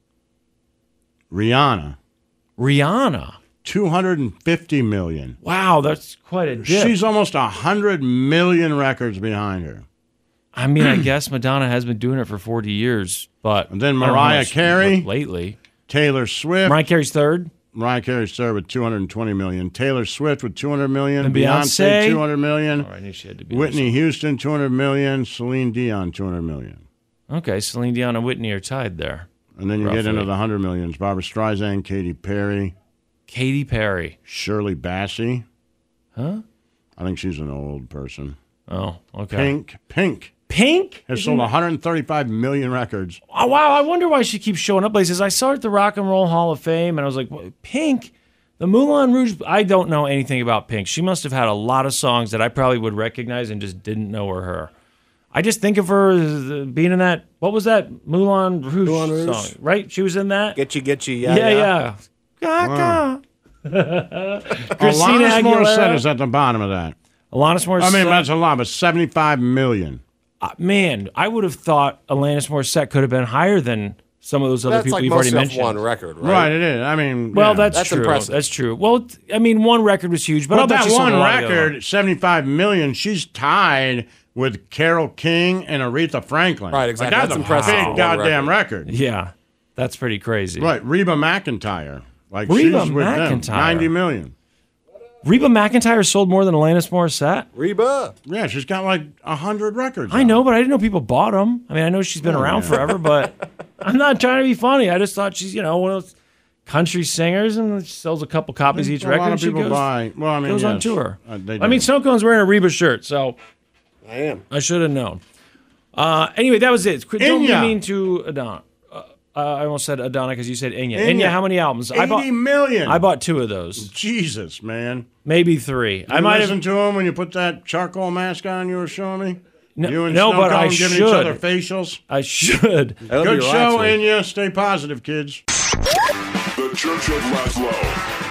Rihanna. Rihanna. two hundred fifty million. Wow, that's quite a dip. She's almost one hundred million records behind her. I mean, I guess Madonna has been doing it for forty years, but And then I don't know how Mariah much Carey. lately. Taylor Swift. Mariah Carey's third. Mariah Carey's third with two hundred twenty million. Taylor Swift with two hundred million. And Beyonce, Beyonce? two hundred million. Oh, I knew she had to be Whitney Houston, two hundred million. Celine Dion, two hundred million. Okay, Celine Dion and Whitney are tied there. And then you get Roughly. into the one hundred millions. Barbara Streisand, Katy Perry. Katy Perry. Shirley Bassey. Huh? I think she's an old person. Oh, okay. Pink. Pink. Pink? Has sold one hundred thirty-five million records. Oh, wow, I wonder why she keeps showing up places. I saw her at the Rock and Roll Hall of Fame, and I was like, what, Pink? The Moulin Rouge? I don't know anything about Pink. She must have had a lot of songs that I probably would recognize and just didn't know were her. I just think of her as uh, being in that, what was that Moulin Rouge, Moulin Rouge. song, right? She was in that? Get you, get you, yeah, yeah. yeah. yeah. Wow. Christina Alanis Morissette Aguilera. is at the bottom of that. Alanis Morissette. I mean, that's a lot, but seventy-five million. Uh, man, I would have thought Alanis Morissette could have been higher than some of those other That's people like you've already mostly off mentioned. one record, right? Right, it is. I mean, Well, yeah. that's, That's true. impressive. That's true. Well, I mean, one record was huge, but But I'll bet that you sold one a lot of the other record, seventy-five million, she's tied with Carole King and Aretha Franklin. Right, exactly. Like, that's, That's a impressive for big one goddamn record. record. Yeah, that's pretty crazy. Right, Reba McEntire. Like Reba she's with them. McEntire. ninety million. Reba McEntire sold more than Alanis Morissette. Reba. Yeah, she's got like one hundred records. I know, but I didn't know people bought them. I mean, I know she's been Oh, around yeah. forever, but I'm not trying to be funny. I just thought she's, you know, one of those country singers and she sells a couple copies each A record. lot of and she people goes, buy. Well, I mean, goes on yes, tour. uh, they I mean, do. Snow Cone's wearing a Reba shirt, so I am. I should have known. Uh, anyway, that was it. Don't be Enya. mean to Adana. Uh, uh, I almost said Adana because you said Enya. Enya. Enya, how many albums? I bought, eighty million. I bought two of those. Jesus, man. Maybe three. You I might listen have. to him when you put that charcoal mask on you were showing me? No, you and no, Snow but Cone I giving should. each other facials? I should. That'll Good be show, relaxing. Enya. Stay positive, kids. The Church of Laszlo.